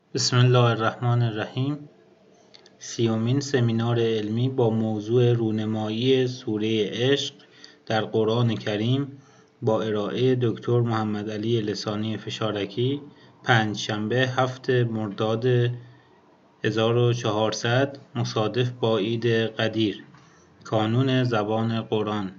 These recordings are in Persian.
بسم الله الرحمن الرحیم. سیومین سمینار علمی با موضوع رونمایی سوره عشق در قرآن کریم با ارائه دکتر محمدعلی لسانی فشارکی، پنجشنبه 7 مرداد 1400 مصادف با عید قدیر، کانون زبان قرآن.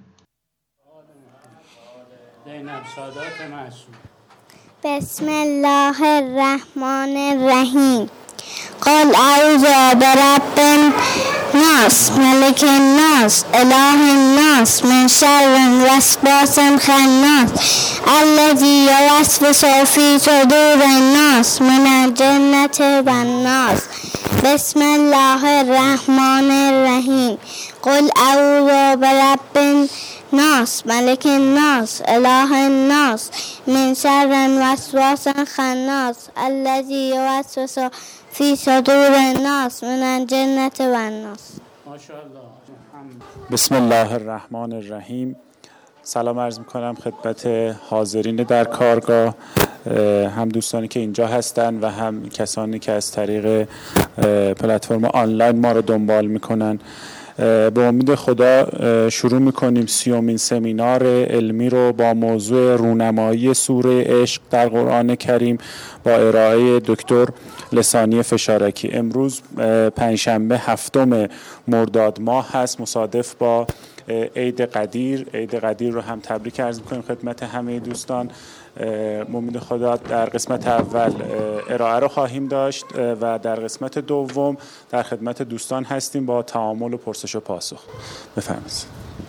بسم الله الرحمن الرحیم. قل اعوذ برب الناس ملک الناس اله الناس من شر الوسواس الخناس الذی یوسوس فی صدور الناس من الجنة والناس. بسم الله الرحمن الرحیم. قل اعوذ برب الناس ملک الناس اله الناس من شر الوسواس الخناس الذی یوسوس فی صدور الناس من الجنة والناس. بسم الله الرحمن الرحیم. سلام عرض میکنم خدمت حاضرین در کارگاه، هم دوستانی که اینجا هستن و هم کسانی که از طریق پلتفرم آنلاین ما رو دنبال میکنن. به امید خدا شروع میکنیم 30مین سمینار علمی رو با موضوع رونمایی سوره عشق در قرآن کریم با ارائه دکتر لسانی فشارکی. امروز پنجشنبه 7 مرداد ماه هست، مصادف با عید قدیر. عید قدیر رو هم تبریک عرض میکنیم خدمت همه دوستان. امید خدا در قسمت اول ارائه رو خواهیم داشت و در قسمت دوم در خدمت دوستان هستیم با تعامل و پرسش و پاسخ. بفرمایید.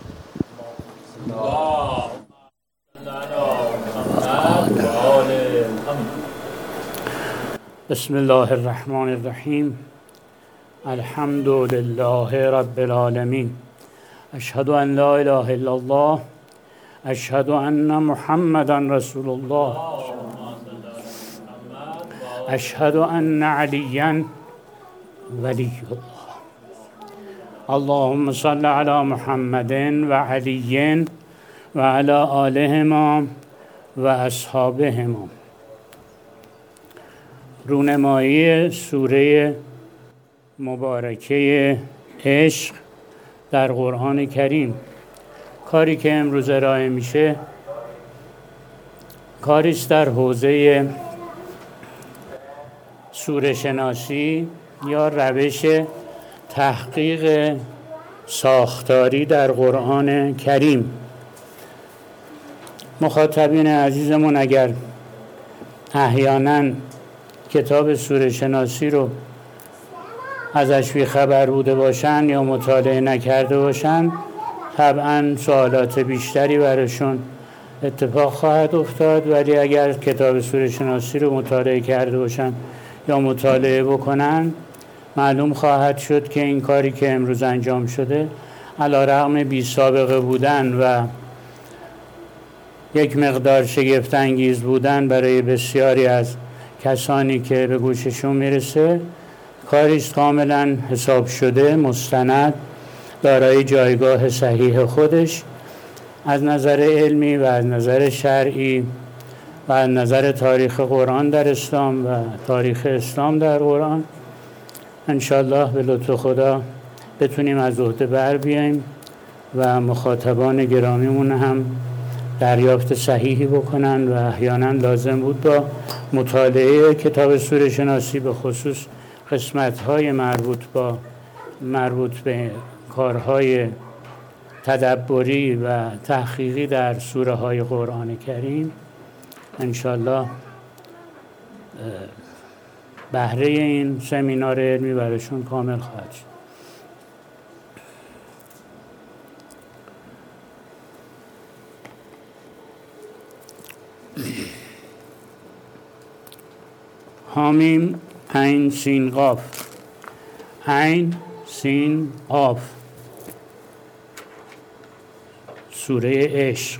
بسم الله الرحمن الرحیم. الحمد لله رب العالمین. اشهد ان لا اله الا الله. اشهد ان محمدا رسول الله. اشهد ان علیا ولی الله. اللهم صل علی محمد و علی و علی آلهما و اصحابهما. رونمایی سوره مبارکه عشق در قرآن کریم. کاری که امروز ارائه میشه کاریست در حوزه سوره شناسی یا روش تحقیق ساختاری در قرآن کریم. مخاطبین عزیزمون اگر احیانا کتاب سوره شناسی رو ازش بیخبر بوده باشن یا مطالعه نکرده باشن، طبعا سوالات بیشتری براشون اتفاق خواهد افتاد. ولی اگر کتاب سوره شناسی رو مطالعه کرده باشن یا مطالعه بکنن، معلوم خواهد شد که این کاری که امروز انجام شده علیرغم بی سابقه بودن و یک مقدار شگفت انگیز بودن برای بسیاری از کسانی که به گوششون میرسه، کاریست کاملا حساب شده، مستند، دارای جایگاه صحیح خودش از نظر علمی و از نظر شرعی و از نظر تاریخ قرآن در اسلام و تاریخ اسلام در قرآن. انشالله به لطف خدا بتونیم از عهده بر بیاییم و مخاطبان گرامیمون هم دریافت صحیحی بکنن و احیانا لازم بود با مطالعه کتاب سوره شناسی به خصوص قسمت‌های مربوط به کارهای تدبری و تحقیقی در سوره های قرآن کریم انشالله بهره این سمینار علمی براشون کامل خواهد شد. حامیم عین سین قاف. عین سین قاف. سوره عشق.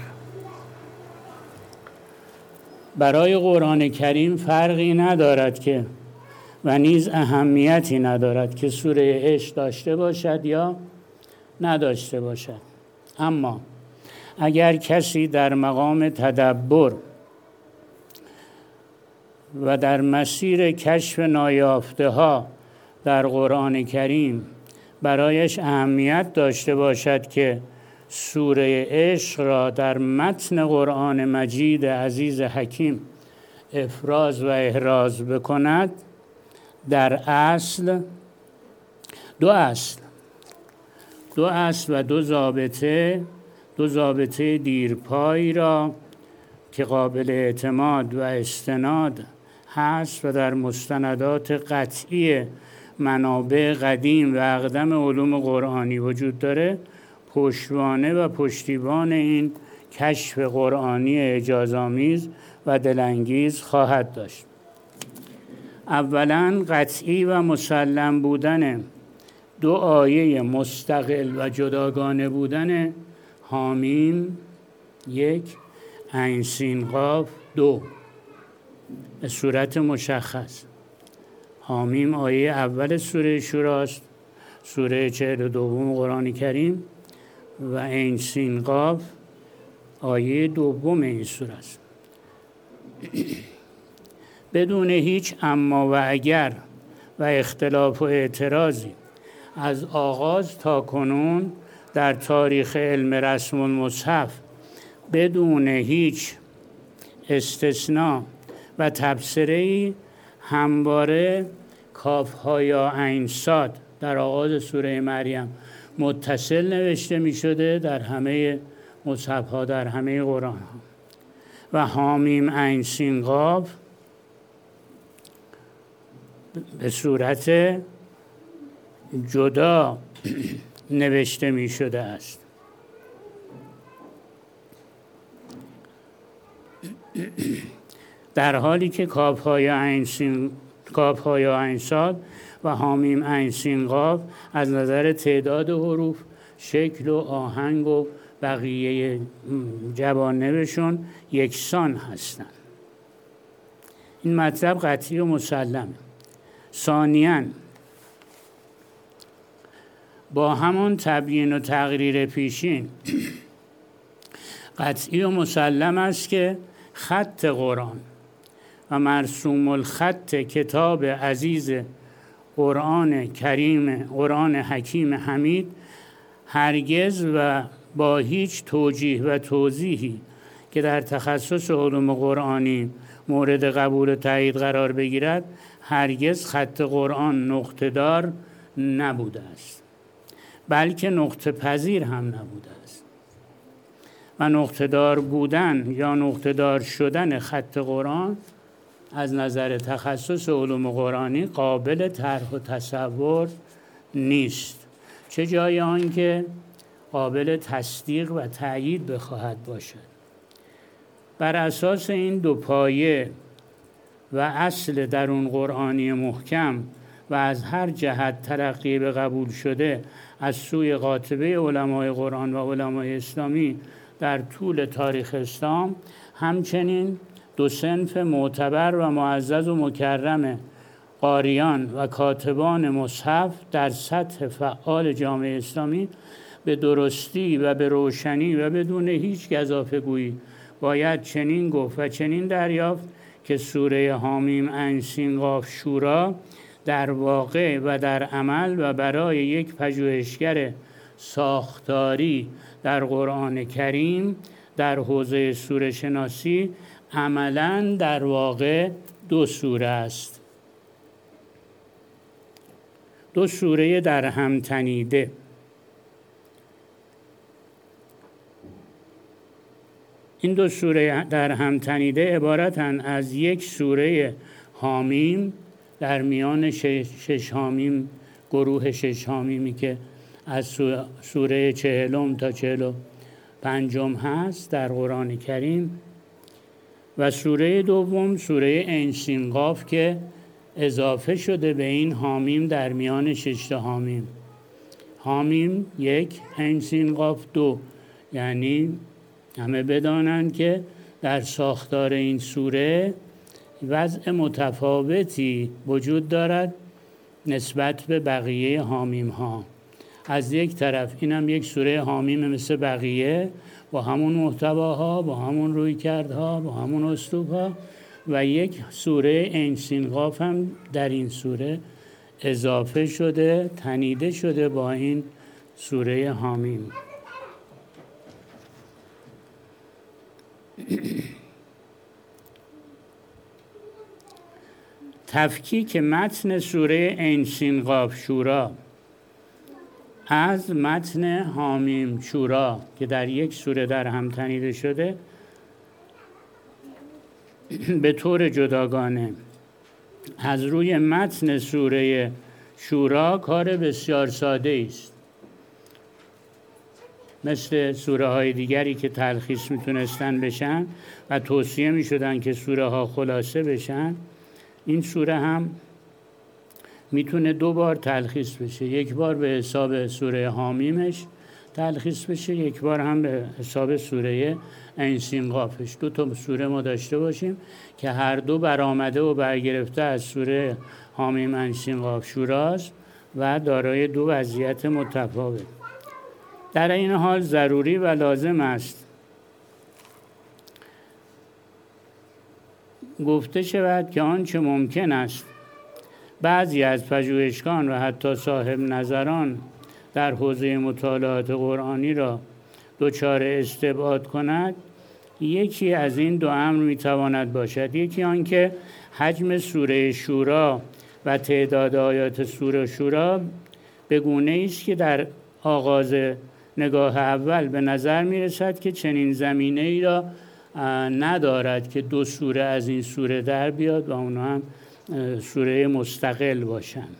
برای قرآن کریم فرقی ندارد که و نیز اهمیتی ندارد که سوره عشق داشته باشد یا نداشته باشد. اما اگر کسی در مقام تدبر و در مسیر کشف نایافته ها در قرآن کریم برایش اهمیت داشته باشد که سوره عشق را در متن قرآن مجید عزیز حکیم افراز و احراز بکند، در اصل دو اصل و دو ضابطه دیرپایی را که قابل اعتماد و استناد هست و در مستندات قطعی منابع قدیم و اقدم علوم قرآنی وجود داره، پشتوانه و پشتیبان این کشف قرآنی اعجازآمیز و دلانگیز خواهد داشت. اولا قطعی و مسلم بودن دو آیه مستقل و جداگانه بودن حامیم 1 عین سین قاف 2 به صورت مشخص. حامیم آیه اول سوره شوراست، سوره 42 قرآن کریم، و عین سین قاف آیه دوم این سوره است. بدون هیچ اما و اگر و اختلاف و اعتراضی از آغاز تا کنون در تاریخ علم رسم المصحف بدون هیچ استثناء و تبصره‌ای همواره کاف‌ها یا عین صاد در آغاز سوره مریم متصل نوشته می شده در همه مصحف‌ها، در همه قرآن‌ها، و حامیم عین سین قاف به صورت جدا نوشته می شده است. در حالی که کاف‌های عین صاد و حامیم عین سین قاف از نظر تعداد حروف، شکل و آهنگ و بقیه جوانبشون یکسان هستند. این مطلب قطعی و مسلمه. ثانیاً با همان تبیین و تقریر پیشین قطعی و مسلم است که خط قرآن و مرسوم الخط کتاب عزیز قرآن کریم، قرآن حکیم حمید، هرگز و با هیچ توجیه و توضیحی که در تخصص علوم قرآنی مورد قبول و تایید قرار بگیرد، هرگز خط قرآن نقطه‌دار نبوده است، بلکه نقطه پذیر هم نبوده است. و نقطه‌دار بودن یا نقطه‌دار شدن خط قرآن از نظر تخصص علوم قرآنی قابل طرح و تصور نیست، چه جای آن که قابل تصدیق و تأیید بخواهد باشد. بر اساس این دو پایه و اصل درون قرآنی محکم و از هر جهت ترقی به قبول شده از سوی قاطبه علمای قرآن و علمای اسلامی در طول تاریخ اسلام، همچنین دو صنف معتبر و معزز و مکرم قاریان و کاتبان مصحف در سطح فعال جامعه اسلامی به درستی و به روشنی و بدون هیچ گزافه‌گویی باید چنین گفت و چنین دریافت که سوره حامیم عین سین قاف شورا در واقع و در عمل و برای یک پژوهشگر ساختاری در قرآن کریم در حوزه سوره شناسی عملاً در واقع دو سوره است، دو سوره در هم تنیده. این دو سوره در هم تنیده عبارتند از یک سوره حامیم در میان شش حامیم، گروه شش حامیمی که از سوره 40 تا 45 هست در قرآن کریم، و سوره دوم سوره عین سین قاف که اضافه شده به این حامیم در میان 6 تا حامیم. حامیم 1 عین سین قاف 2، یعنی همه بدانند که در ساختار این سوره وضع متفاوتی وجود دارد نسبت به بقیه حامیم ها. از یک طرف اینم یک سوره حامیم مثل بقیه با همون محتواها، با همون رویکردها، با همون اسلوبها، و یک سوره عین سین قاف هم در این سوره اضافه شده، تنیده شده با این سوره حامیم. تفکیک متن سوره عین سین قاف شورا از متن حامیم شورا که در یک سوره در هم تنیده شده به طور جداگانه از روی متن سوره شورا کار بسیار ساده است، مثل سوره های دیگری که تلخیص میتونستن بشن و توصیه میشدن که سوره ها خلاصه بشن. این سوره هم میتونه 2 بار تلخیص بشه، یک بار به حساب سوره حامیمش تلخیص بشه، یک بار هم به حساب سوره عین سین قافش. 2 تا سوره ما داشته باشیم که هر دو برآمده و برگرفته از سوره حامیم عین سین قاف شوراست و دارای 2 وضعیت متفاوت. در این حال ضروری و لازم است گفته شود که آنچه ممکن است بعضی از پژوهشگان و حتی صاحب نظران در حوزه مطالعات قرآنی را دچار استبعاد کند، یکی از این 2 امر میتواند باشد. یکی آنکه حجم سوره شورا و تعداد آیات سوره شورا به گونه‌ای است که در آغاز نگاه اول به نظر میرسد که چنین زمینه‌ای را ندارد که 2 سوره از این سوره در بیاد و اونها هم سوره مستقل باشند.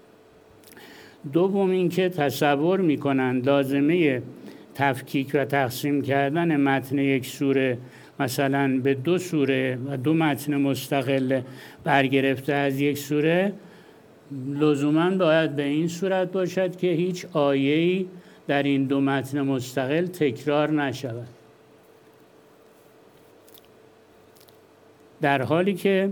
دوم اینکه تصور میکنند لازمه تفکیک و تقسیم کردن متن یک سوره مثلا به 2 سوره و 2 متن مستقل برگرفته از یک سوره لزوما باید به این صورت باشد که هیچ آیه‌ای در این 2 متن مستقل تکرار نشود، در حالی که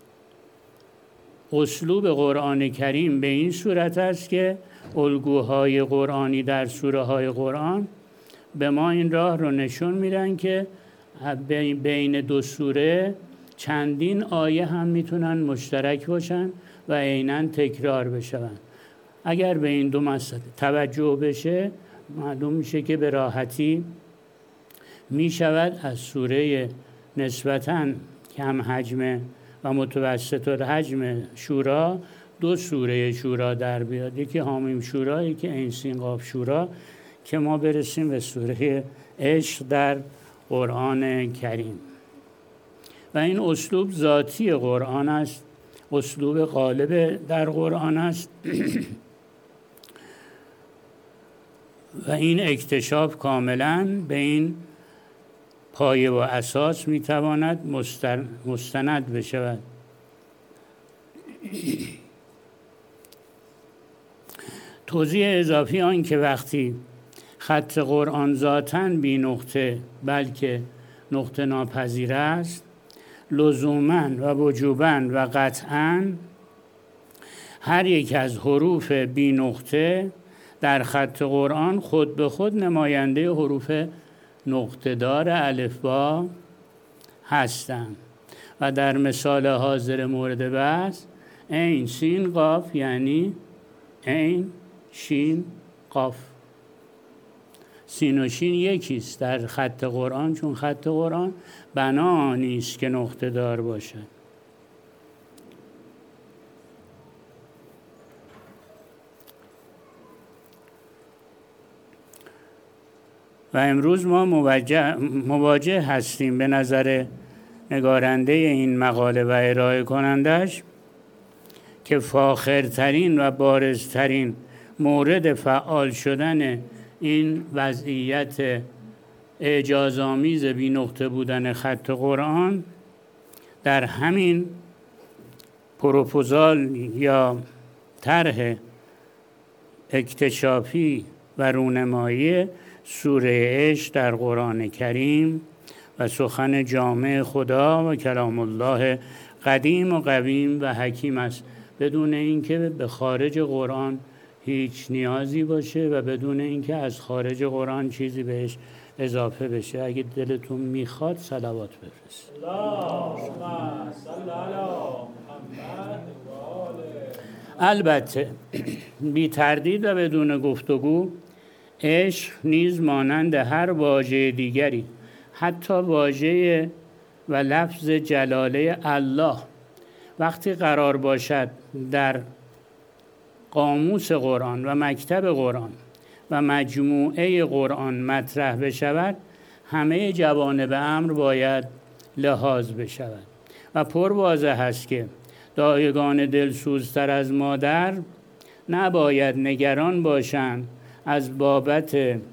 اسلوب قرآن کریم به این صورت است که الگوهای قرآنی در سوره های قرآن به ما این راه رو نشون میدن که بین 2 سوره چندین آیه هم میتونن مشترک باشن و عیناً تکرار بشن. اگر به این 2 مسئله توجه بشه معلوم میشه که به راحتی میشود از سوره نسبتاً کم حجم و متوسط الحجم شورا 2 سوره شورا در بیاد، یکی حامیم شورا، یکی عین سین قاف شورا، که ما برسیم به سوره عشق در قرآن کریم. و این اسلوب ذاتی قرآن است، اسلوب غالب در قرآن است و این اکتشاف کاملاً به این پایه و اساس میتواند مستند بشود. توضیح اضافی آن که وقتی خط قرآن ذاتاً بی نقطه بلکه نقطه ناپذیر است، لزوماً و وجوباً و قطعاً هر یک از حروف بی نقطه در خط قرآن خود به خود نماینده حروف نقطه‌دار الفبا هستند و در مثال حاضر مورد بحث عین سین قاف یعنی عین شین قاف. سین و شین یکیست در خط قرآن، چون خط قرآن بنا نیست که نقطه دار باشد. و امروز ما مواجه هستیم به نظر نگارنده این مقاله و ارائه کنندش که فاخرترین و بارزترین مورد فعال شدن این وضعیت اعجازآمیز بی نقطه بودن خط قرآن در همین پروپوزال یا طرح اکتشافی و رونمایی سوره عشق در قرآن کریم و سخن جامع خدا و کلام الله قدیم و قویم و حکیم است، بدون اینکه به خارج قرآن هیچ نیازی باشه و بدون اینکه از خارج قرآن چیزی بهش اضافه بشه. اگه دلتون میخواد صلوات بفرست. البته بی تردید و بدون گفتگو عشق نیز مانند هر واژه دیگری، حتی واژه و لفظ جلاله الله، وقتی قرار باشد در قاموس قرآن و مکتب قرآن و مجموعه قرآن مطرح بشود، همه جوانب امر باید لحاظ بشود و پر واضح است که دایگان دلسوزتر از مادر نباید نگران باشند از بابت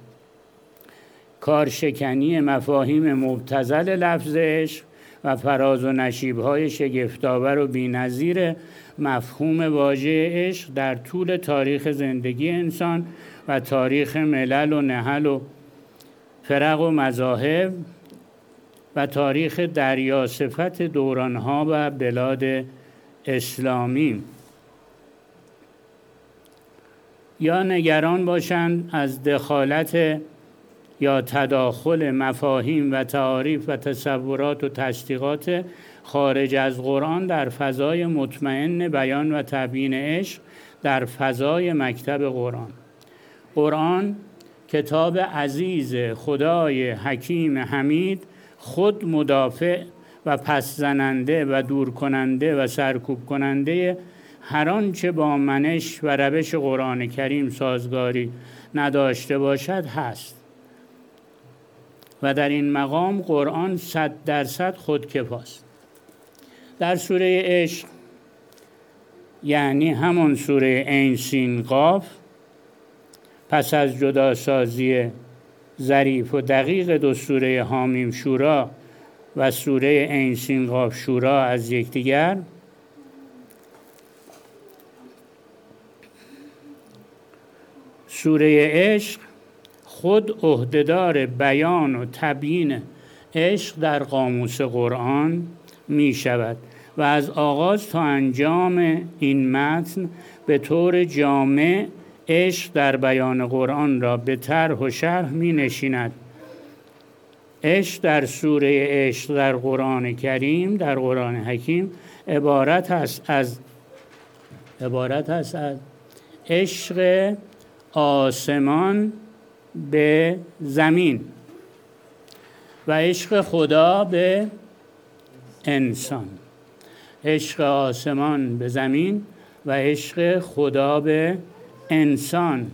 کارشکنی مفاهیم مبتذل لفظ عشق و فراز و نشیب‌های شگفت‌آور و بی‌نظیر مفهوم واژه عشق در طول تاریخ زندگی انسان و تاریخ ملل و نهل و فرق و مذاهب و تاریخ دریاصفت دورانها و بلاد اسلامی، یا نگران باشند از دخالت یا تداخل مفاهیم و تعاریف و تصورات و تصدیقات خارج از قرآن در فضای مطمئن بیان و تبیین عشق در فضای مکتب قرآن. قرآن کتاب عزیز خدای حکیم حمید، خود مدافع و پس زننده و دور کننده و سرکوب کننده هر آنچه با منش و روش قرآن کریم سازگاری نداشته باشد هست و در این مقام قرآن 100% خودکفاست. در سوره عشق، یعنی همون سوره عین سین قاف، پس از جداسازی ظریف و دقیق دو سوره حامیم شورا و سوره عین سین قاف شورا از یکدیگر، سوره عشق خود عهدهدار بیان و تبیین عشق در قاموس قرآن می شود و از آغاز تا انجام این متن به طور جامع عشق در بیان قرآن را به طرح و شرح می نشیند. عشق در سوره عشق در قرآن کریم، در قرآن حکیم، عبارت است از عشق آسمان به زمین و عشق خدا به انسان. عشق آسمان به زمین و عشق خدا به انسان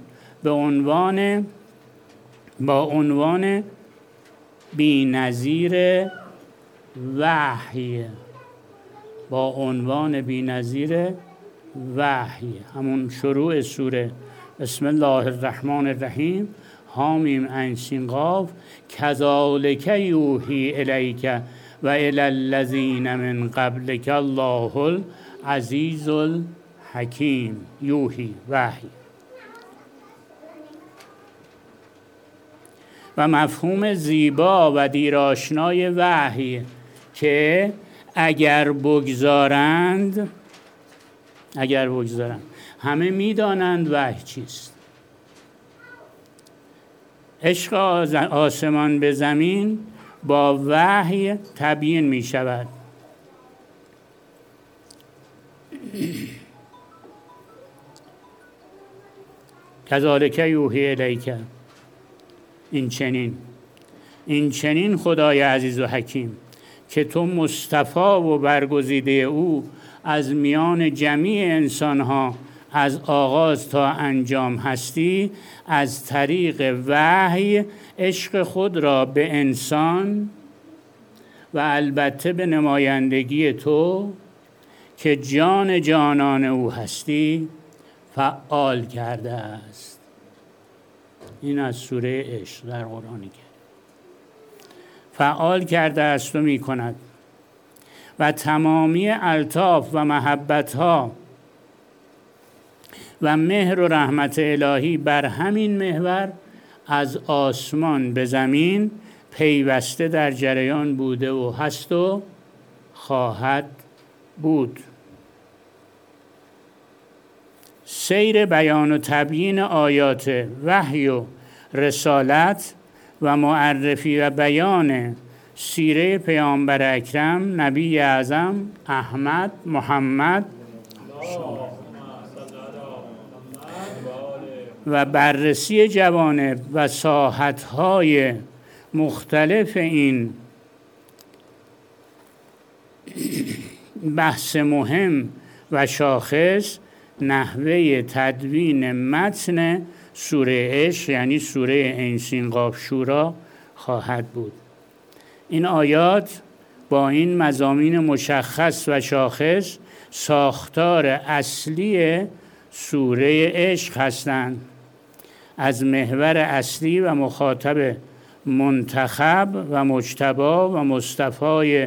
با عنوان بی‌نظیر وحی، با عنوان بی‌نظیر وحی. همون شروع سوره بسم الله الرحمن الرحیم، حامیم عین سین قاف، کذالک یوحی الیک و الی الذین من قبلک الله العزیز الحکیم. یوحی، وحی. و مفهوم زیبا و دیرآشنای وحی که اگر بگذارند همه میدانند وحی چیست. عشق آسمان به زمین با وحی تبیین می شود. کذالک یوحی الیک، این چنین خدای عزیز و حکیم که تو مصطفی و برگزیده او از میان جمیع انسانها از آغاز تا انجام هستی، از طریق وحی عشق خود را به انسان و البته به نمایندگی تو که جان جانان او هستی فعال کرده است. این از سوره عشق در قرآن کریم. فعال کرده است و می کند و تمامی الطاف و محبتها و مهر و رحمت الهی بر همین محور از آسمان به زمین پیوسته در جریان بوده و هست و خواهد بود. سیر بیان و تبیین آیات وحی و رسالت و معرفی و بیان سیره پیامبر اکرم نبی اعظم احمد محمد و بررسی جوانب و ساحت‌های مختلف این بحث مهم و شاخص نحوه تدوین متن سوره عشق یعنی سوره عین سین قاف شورا خواهد بود. این آیات با این مضامین مشخص و شاخص ساختار اصلی سوره عشق هستند. از محور اصلی و مخاطب منتخب و مجتبی و مصطفی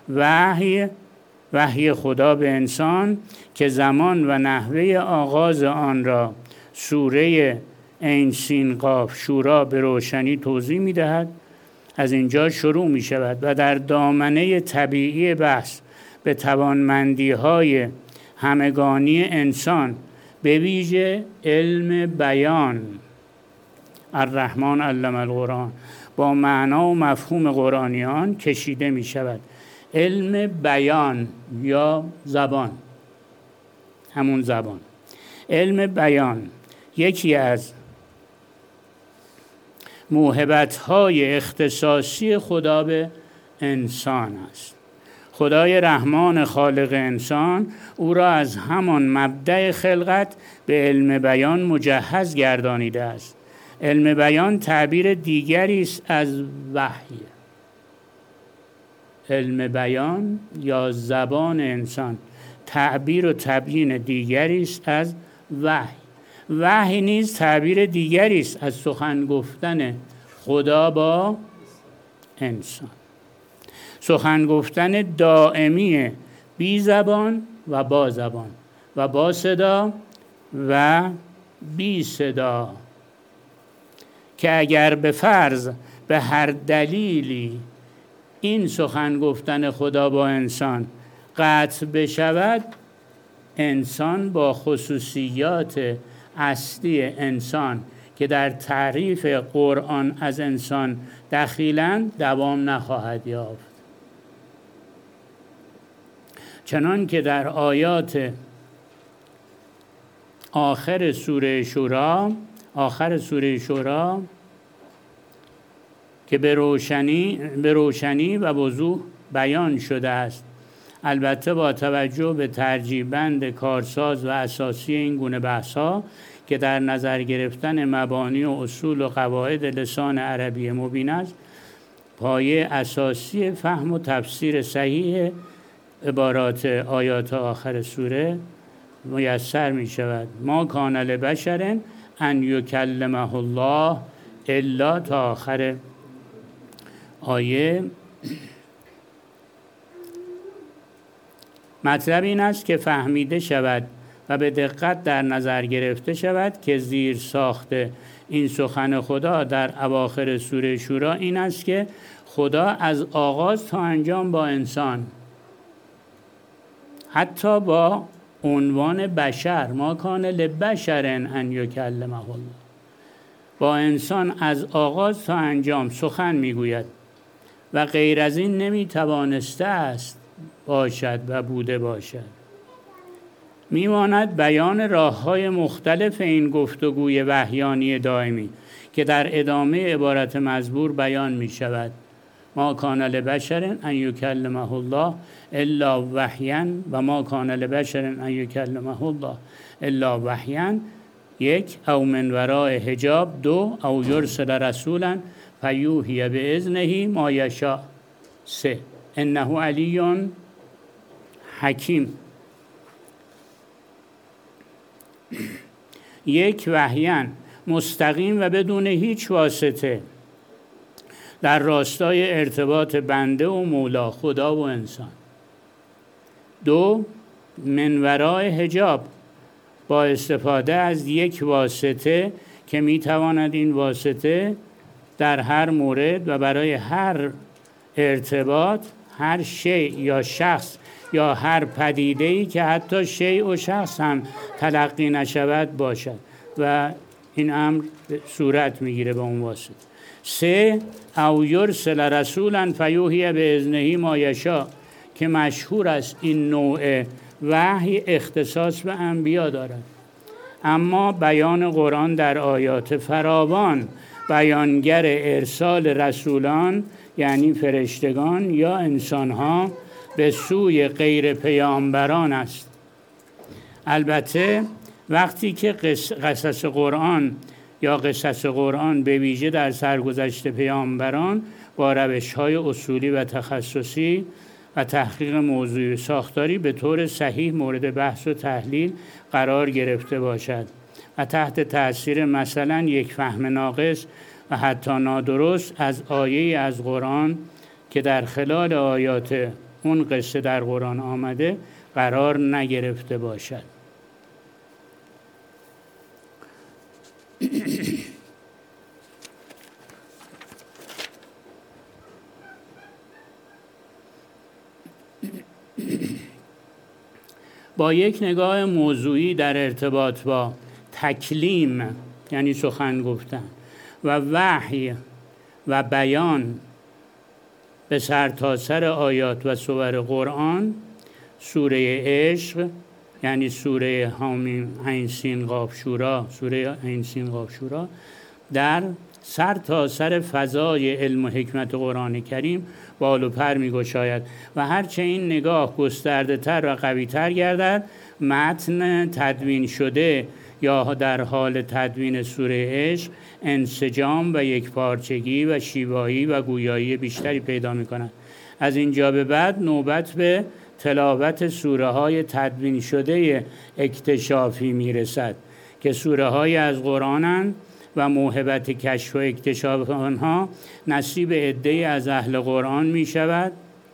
وحی خدا به انسان که زمان و نحوه آغاز آن را سوره عین سین قاف شورا به روشنی توضیح می دهد. از اینجا شروع می شود و در دامنه طبیعی بحث به توانمندی های همگانی انسان به ویژه علم بیان الرحمن علم القرآن با معنا و مفهوم قرآنیان کشیده می شود. علم بیان یا زبان، همون زبان. علم بیان یکی از موهبت‌های اختصاصی خدا به انسان است. خدای رحمان خالق انسان او را از همان مبدأ خلقت به علم بیان مجهز گردانیده است. علم بیان تعبیر دیگری است از وحی. علم بیان یا زبان انسان تعبیر و تبیین دیگری است از وحی. وحی نیز تعبیر دیگری است از سخن گفتن خدا با انسان. سخن گفتن دائمی بی زبان و با زبان و با صدا و بی صدا که اگر به فرض به هر دلیلی این سخن گفتن خدا با انسان قطع بشود، انسان با خصوصیات اصلی انسان که در تعریف قرآن از انسان دخیلند دوام نخواهد یافت. چنان که در آیات آخر سوره شورا که به روشنی و وضوح بیان شده است، البته با توجه به ترجیح بند کارساز و اساسی این گونه بحث‌ها که در نظر گرفتن مبانی و اصول و قواعد لسان عربی مبین است، پایه اساسی فهم و تفسیر صحیح عبارات آیات آخر سوره میسر می شود. ما کان لبشر ان یکلمه الله الا تا آخر آیه. مطلب این است که فهمیده شود و به دقت در نظر گرفته شود که زیر ساخت این سخن خدا در اواخر سوره شورا این است که خدا از آغاز تا انجام با انسان، حتی با عنوان بشر، ما کان لبشر ان یکلمه الله، با انسان از آغاز تا انجام سخن میگوید و غیر از این نمیتوانسته است باشد و بوده باشد. میماند بیان راه‌های مختلف این گفتگوی وحیانی دائمی که در ادامه عبارت مزبور بیان می شود. ما کان لبشر ان یکلمه الله الا وحیا و ما کان لبشر ان یکلمه الله الا وحیا، یک، او من وراء حجاب، دو، او یرسل رسولا فیوحی باذنه ما یشاء، سه، انه علی حکیم. یک، وحیاً مستقیم و بدون هیچ واسطه در راستای ارتباط بنده و مولا، خدا و انسان. دو، من ورای حجاب، با استفاده از یک واسطه که میتواند این واسطه در هر مورد و برای هر ارتباط هر شیء یا شخص یا هر پدیده‌ای که حتی شیء و شخص هم تلقی نشود باشد و این امر صورت میگیره به اون واسطه. 3 او یرسل رسولا فیوحی باذنه ما یشاء که مشهور است این نوع وحی اختصاص به انبیا دارد. اما بیان قرآن در آیات فراوان بیانگر ارسال رسولان یعنی فرشتگان یا انسانها به سوی غیر پیامبران است. البته وقتی که قصص قرآن به ویژه در سرگذشت پیامبران با روش‌های اصولی و تخصصی و تحقیق موضوعی ساختاری به طور صحیح مورد بحث و تحلیل قرار گرفته باشد و تحت تأثیر مثلا یک فهم ناقص و حتی نادرست از آیه از قرآن که در خلال آیات اون قصه در قرآن آمده قرار نگرفته باشد. با یک نگاه موضوعی در ارتباط با تکلیم یعنی سخن گفتن و وحی و بیان به سرتاسر آیات و سور قرآن، سوره عشق یعنی سوره حامیم عین سین قاف شورا در سرتاسر فضای علم و حکمت قرآن کریم بال و پر می‌گشاید و هرچه این نگاه گسترده تر و قوی تر گردد، متن تدوین شده یا در حال تدوین سوره عشق انسجام و یکپارچگی و شیوایی و گویایی بیشتری پیدا می‌کند. از اینجا به بعد نوبت به تلاوت سوره های تدوین شده اکتشافی میرسد که سوره های از قرآنند و موهبت کشف و اکتشاف آنها نصیب عده‌ای از اهل قرآن می شود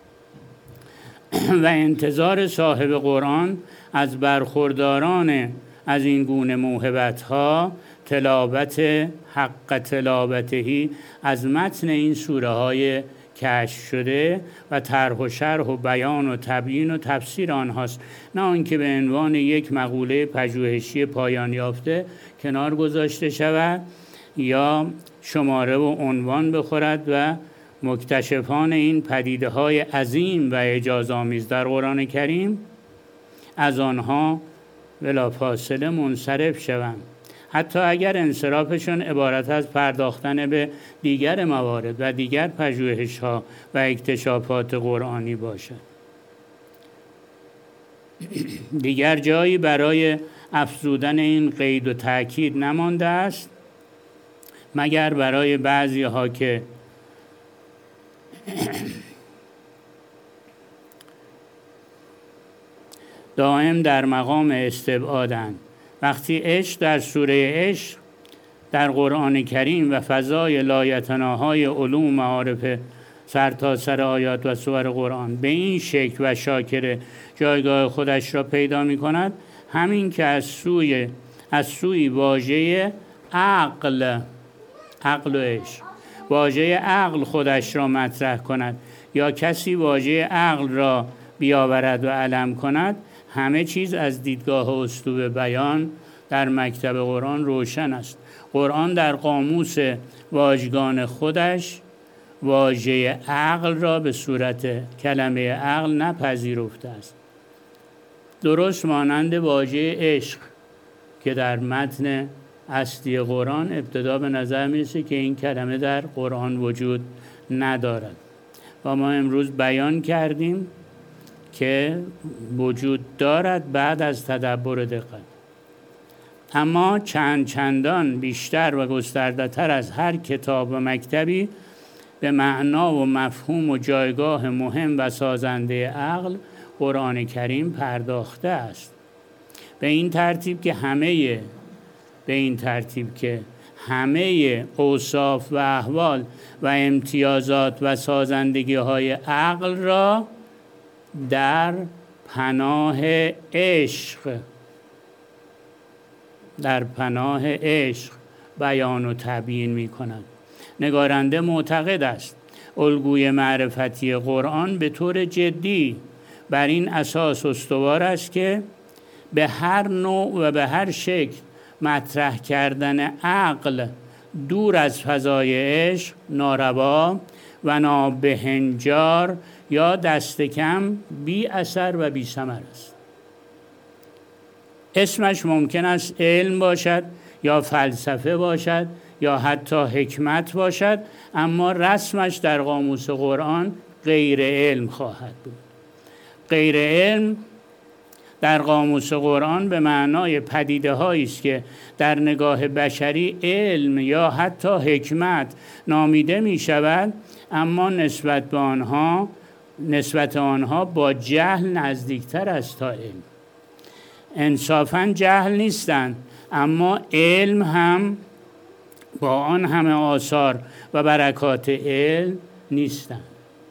و انتظار صاحب قرآن از برخورداران از این گونه موهبت ها تلاوت حق تلاوتهی از متن این سوره های کشف شده و طرح و شرح و بیان و تبیین و تفسیر آنهاست، نه آنکه به عنوان یک مقوله پژوهشی پایان یافته کنار گذاشته شود یا شماره و عنوان بخورد و مکتشفان این پدیده های عظیم و اعجازآمیز در قرآن کریم از آنها بلافاصله منصرف شوند، حتی اگر انصرافشون عبارت از پرداختن به دیگر موارد و دیگر پژوهش‌ها و اکتشافات قرآنی باشد. دیگر جایی برای افزودن این قید و تأکید نمانده است مگر برای بعضی ها که دائم در مقام استبعادند. وقتی عشق در سوره عشق در قرآن کریم و فضای لایتناهای علوم و معارف سرتاسر آیات و سور قرآن به این شکل و شاکر جایگاه خودش را پیدا می کند، همین که از سوی واژه عقل و عشق واژه عقل خودش را مطرح کند یا کسی واژه عقل را بیاورد و علم کند، همه چیز از دیدگاه و اسلوب بیان در مکتب قرآن روشن است. قرآن در قاموس واژگان خودش واژه عقل را به صورت کلمه عقل نپذیرفته است، درست مانند واژه عشق که در متن اصلی قرآن ابتدا به نظر میرسه که این کلمه در قرآن وجود ندارد و ما امروز بیان کردیم که وجود دارد بعد از تدبر دقت. اما چندان بیشتر و گسترده تر از هر کتاب و مکتبی به معنا و مفهوم و جایگاه مهم و سازنده عقل قرآن کریم پرداخته است، به این ترتیب که همه اوصاف و احوال و امتیازات و سازندگی های عقل را در پناه عشق بیان و تبیین می کند. نگارنده معتقد است الگوی معرفتی قرآن به طور جدی بر این اساس استوار است که به هر نوع و به هر شکل مطرح کردن عقل دور از فضای عشق ناروا و نابهنجار یا دست کم بی اثر و بی ثمر است. اسمش ممکن است علم باشد یا فلسفه باشد یا حتی حکمت باشد، اما رسمش در قاموس قرآن غیر علم خواهد بود. غیر علم در قاموس قرآن به معنای پدیده هایی است که در نگاه بشری علم یا حتی حکمت نامیده می شود، اما نسبت آنها با جهل نزدیکتر است تا علم. انصافاً جهل نیستند، اما علم هم با آن همه آثار و برکات علم نیستند.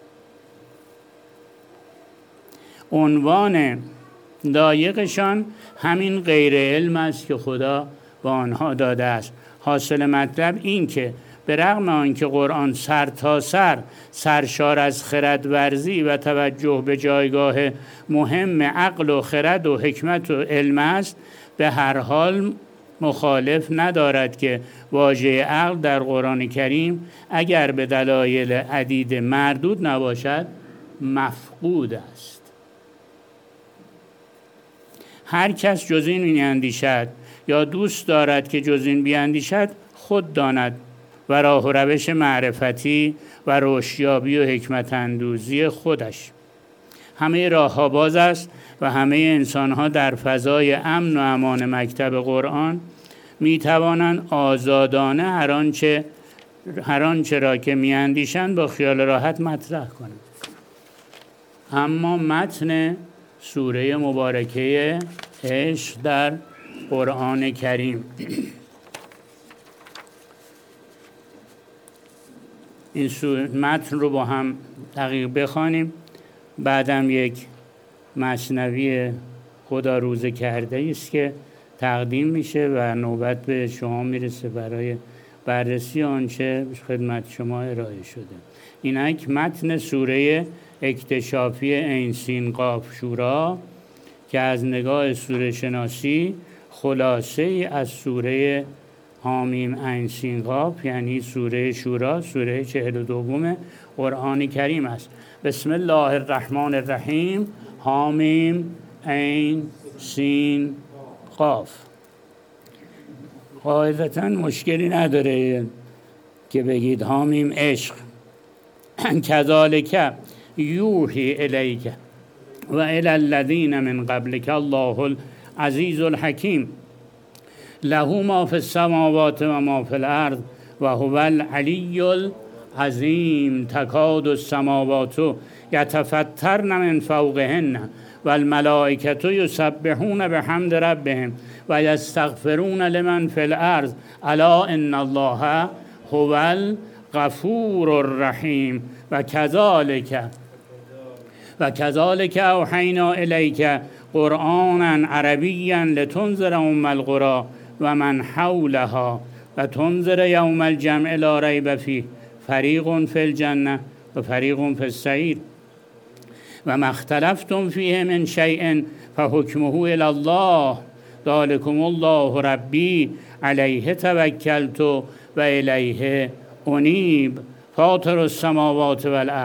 عنوان لایقشان همین غیر علم است که خدا با آنها داده است. حاصل مطلب این که به رغم آنکه قرآن سر تا سرشار از خردورزی و توجه به جایگاه مهم عقل و خرد و حکمت و علم است، به هر حال مخالف ندارد که واژه عقل در قرآن کریم اگر به دلایل عدید مردود نباشد مفقود است. هر کس جز این می‌اندیشد یا دوست دارد که جز این بیاندیشد خود داند و راه و روش معرفتی و رشدیابی و حکمت اندوزی خودش. همه راه ها باز است و همه انسان ها در فضای امن و امان مکتب قرآن می توانند آزادانه هر آنچه را که می اندیشند با خیال راحت مطرح کنند. اما متن سوره مبارکه عشق در قرآن کریم، این متن رو با هم دقیق بخوانیم، بعدم یک مثنوی خدا روزه کرده است که تقدیم میشه و نوبت به شما میرسه برای بررسی آنچه خدمت شما ارائه شده. اینک متن سوره اکتشافی عین سین قاف شورا که از نگاه سوره شناسی خلاصه ای از سوره حامیم عین سین قاف یعنی سوره شورا، سوره 42 قرآن کریم است. بسم الله الرحمن الرحیم. حامیم عین سین قاف. قاعدتاً مشکلی نداره که بگید حامیم عشق. کذالک یوحی الیک و الی الذین من قبلک الله العزیز الحکیم له ما فی السماوات و ما فی الارض و هو العلی العظیم. تکاد السماوات یتفطرن من فوقهن و الملائکة یسبحون بحمد ربهم و یستغفرون لمن فی الارض الا ان الله هو الغفور الرحیم. و کذالک اوحینا الیک قرآنا عربیا لتنذر ام القری و من حولها و تنذر یوم الجمع لا ریب فیه فریق فی الجنه و فریق فی السعیر و ما اختلفتم فیه من شیء فحکمه الی الله ذلکم الله ربی علیه توکلت و الیه انیب. فاطر السماوات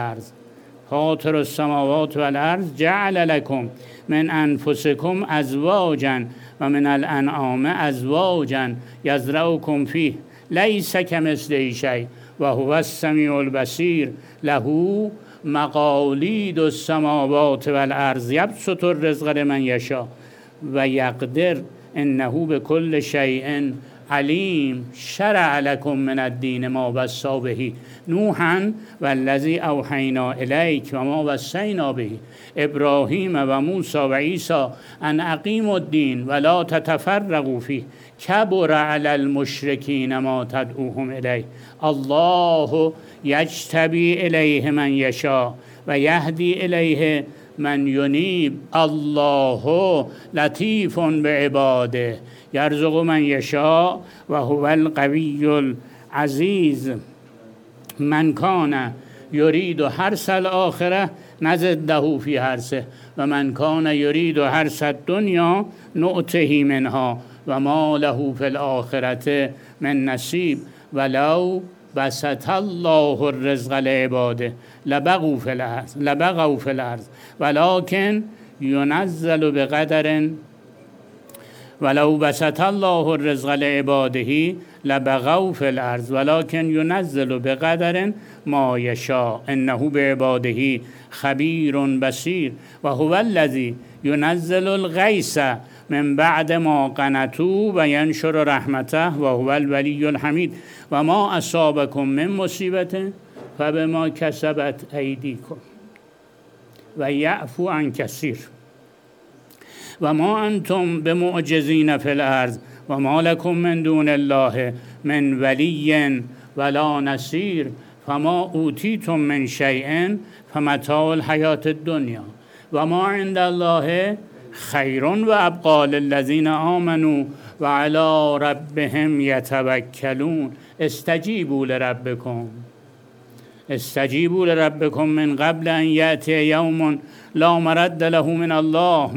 والارض جعل لكم من انفسكم ازواجا و من الانعام ازواجا یزرعکم فیه لیس کمثله شیء و هو السمیع البصیر. له مقالید السماوات والارض یبسط الرزق لمن یشاء و یقدر انه بكل شیء علیم. شرع لكم من الدین ما وصی به نوحا والذی اوحینا الیک و ما وصینا به ابراهیم و موسی و عیسی ان اقیموا الدین ولا تتفرقوا فیه کبر علی المشرکین ما تدعوهم الیه الله یجتبی الیه من یشاء و یهدی الیه من ینیب. الله لطیف بعباده یرزق من یشاء و هو القوی العزیز. من کان یرید حرث الاخره نزده فی حرثه و من کان یرید حرث الدنیا نؤته منها و ما له فی الاخره من نصیب. ولو بسط الله الرزق لعباده لبغوا فی الارض ولکن ینزل بقدر ولو بسط الله الرزق لعباده لبغوا فی الارض ولکن ینزل بقدر ما یشاء انه بعباده خبیر بصیر و هو الذی ینزل الغیث من بعد ما قنطوا و ینشر رحمته و هو الولی الحمید و ما اصابکم من مصیبت فبما کسبت ایدیکم و یعفو عن کثیر و ما انتم بمعجزین فی الارض و ما لکم من دون الله من ولی ولا نصیر فما اوتیتم من شیء فمتاع الحیات الدنیا و ما عند الله خیر و ابقی للذین آمنوا و علی ربهم یتوکلون استجیبوا لربکم من قبل ان یأتی یوم لا مرد له من الله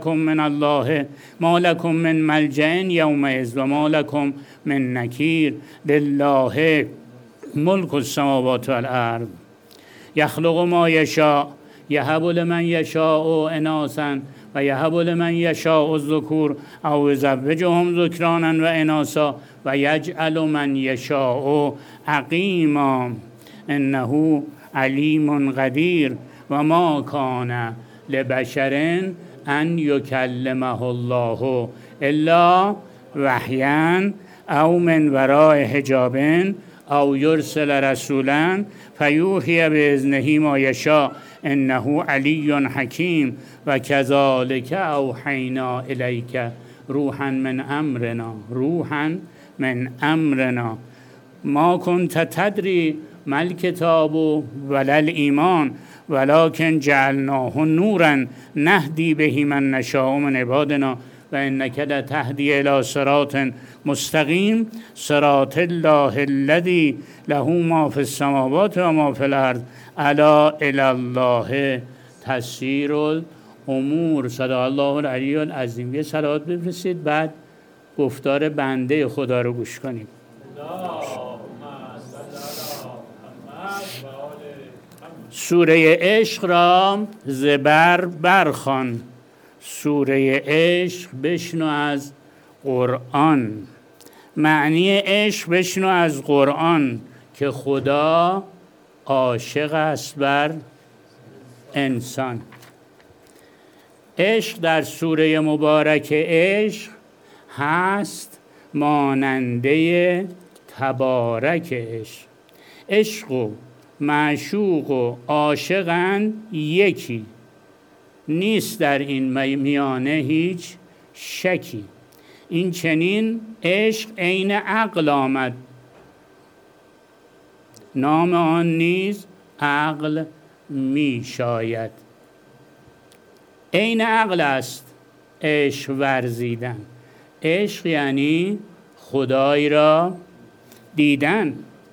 ما لکم من ملجأ یومئذ و ما لکم من نکیر لله ملک السماوات والارض یخلق ما یشاء یهب لمن یشاء اناثا و یهب لمن یشاء الذکور او یزوجهم ذکرانا و اناثا و یجعل من یشاء عقیما انه علیم قدیر و ما کان لبشر ان یکلمه الله الا وحیا او من وراء حجاب او یرسل رسولا فیوحی باذنه ما یشاء انه علی حکیم و کذالک اوحینا الیک روحا من امرنا ما کنت تدری ما الکتاب ولا الایمان ولکن جعلناه نورا نهدی به من نشاء من عبادنا و انک لتهدی الی صراط مستقیم صراط الله الذی له ما فی السماوات و ما فی الارض الا الی الله تسیر الامور. صدق الله العلی العظیم. یه صلوات بفرستید بعد گفتار بنده خدا رو گوش کنیم. سوره عشق را زبر برخوان. سوره عشق بشنو از قرآن. معنی عشق بشنو از قرآن که خدا عاشق است بر انسان. عشق در سوره مبارک عشق هست ماننده تبارک عشق. عشق و معشوق و عاشقند یکی، نیست در این میانه هیچ شکی. این چنین عشق عین عقل آمد، نام آن نیز عقل می شاید. عین عقل است عشق ورزیدن. عشق یعنی خدای را دیدن.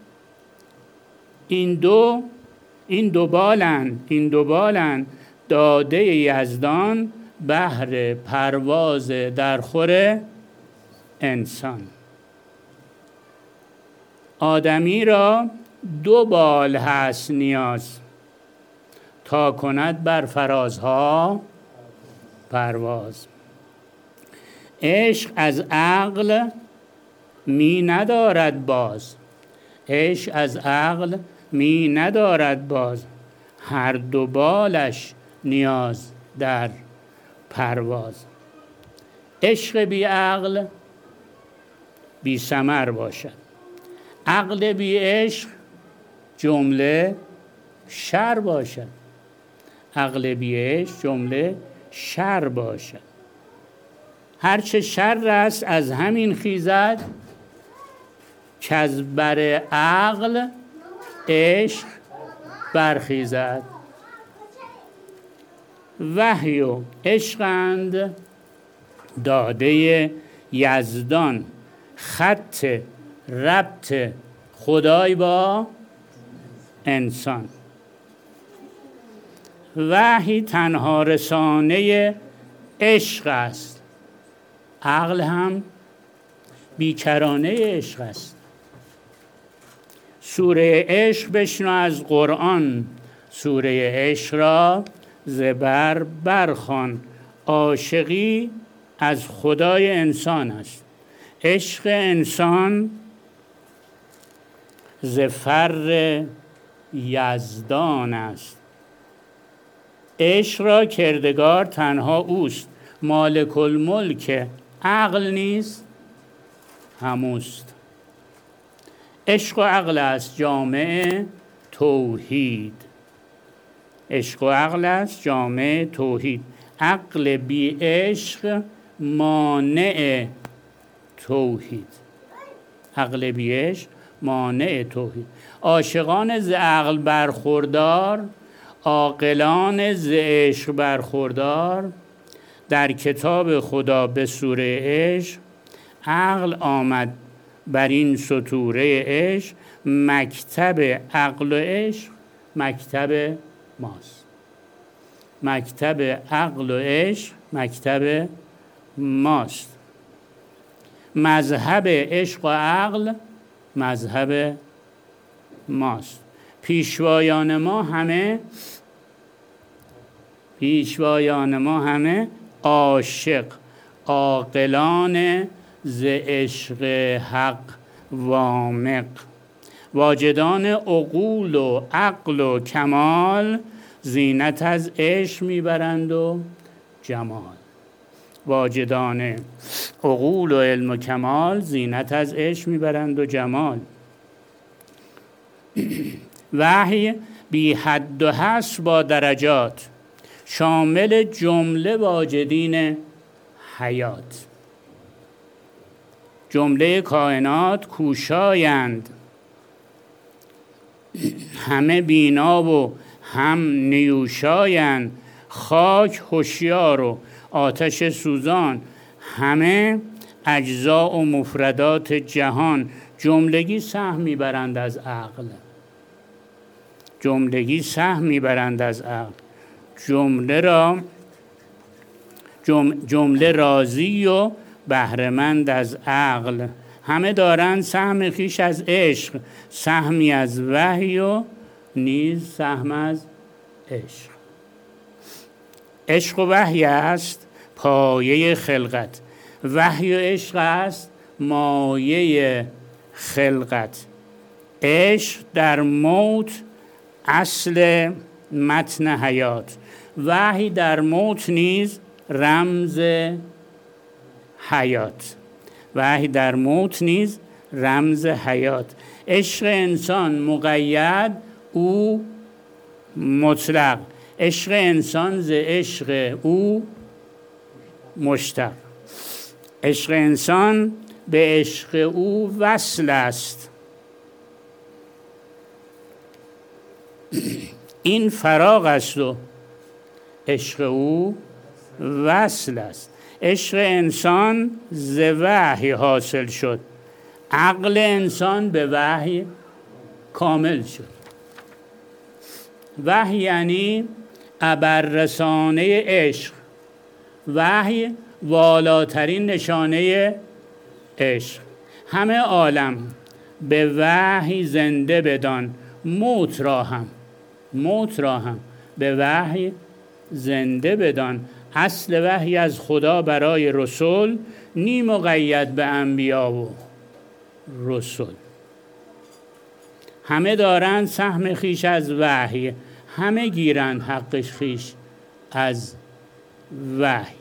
این دو بالند داده یزدان بهر پرواز در خور انسان. آدمی را 2 بال هست نیاز تا کند بر فرازها پرواز. عشق از عقل می ندارد باز. عشق از عقل می ندارد باز. هر 2 بالش نیاز در پرواز. عشق بی عقل بی ثمر باشد. عقل بی عشق جمله شر باشد. عقل بی عشق جمله شر باشد. هرچه شر است از همین خیزد که از بر عقل عشق برخیزد. وحی و عشقند داده یزدان، خط ربط خدای با انسان. وحی تنها رسانه عشق است. عقل هم بیکرانه عشق است. سوره عشق بشنو از قرآن، سوره عشق را زبر برخوان. عاشقی از خدای انسان است، عشق انسان ز فر یزدان است. عشق را کردگار تنها اوست، مالک الملک عقل نیست هموست. عشق و عقل است جامع توحید، عشق و عقل است جامع توحید. عقل بی عشق مانع توحید، عقل بی عشق مانع توحید. عاشقان ز عقل برخوردار، عاقلان ز عشق برخوردار. در کتاب خدا به سوره عشق، عقل آمد بر این ستوره عشق. مکتب عقل و عشق مکتب ماست، مکتب عقل و عشق مکتب ماست. مذهب عشق و عقل مذهب ماست. پیشوایان ما همه عاشق، عاقلان ز عشق حق وامق. واجدان عقول و عقل و کمال، زینت از عشق میبرند و جمال. واجدان عقول و علم و کمال، زینت از عشق میبرند و جمال. وحی بی حد و حصر با درجات، شامل جمله واجدین حیات. جمله کائنات کوشایند، همه بینا و هم نیوشایند. خاک هوشیار و آتش سوزان، همه اجزا و مفردات جهان. جملگی سهم میبرند از عقل، جملگی سهم میبرند از عقل. جمله راضی و بهره‌مند از عقل. همه دارند سهم خویش از عشق، سهمی از وحی و نیز سهم از عشق. عشق و وحی است پایه خلقت، وحی و عشق است مایه خلقت. عشق در موت اصل متن حیات، وحی در موت نیز رمز حیات، وحی در موت نیز رمز حیات. عشق انسان مقید او مطلق، عشق انسان ز عشق او مشتق. عشق انسان به عشق او وصل است، این فراغ است و عشق او وصل است. عشق انسان ز وحی حاصل شد، عقل انسان به وحی کامل شد. وحی یعنی ابررسانه عشق، وحی والاترین نشانه عشق. همه عالم به وحی زنده بدان، موت را هم به وحی زنده بدان. اصل وحی از خدا برای رسول، نی مقید به انبیا و رسول. همه دارند سهم خویش از وحی، همه گیرند حق خویش از وحی.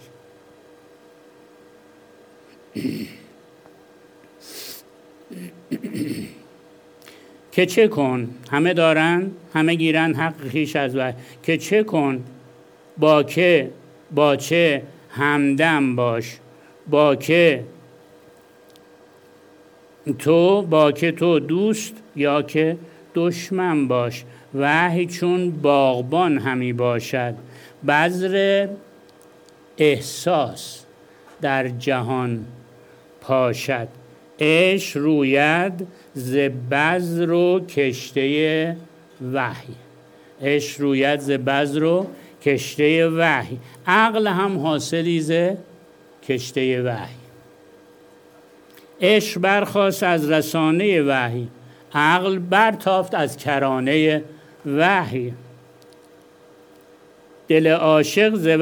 که چه کن، همه دارند همه گیرند حق خویش از وحی. که چه کن، با چه همدم باش، با که تو دوست یا که دشمن باش. وحی چون باغبان همی باشد، بذر احساس در جهان پاشد. عشق روید ز بذر و کشته وحی، عشق روید ز بذر و کشته وحی. عقل هم حاصلی ز کشته وحی. عشق برخاست از رسانه وحی، عقل برتافت از کرانه وحی. دل عاشق ز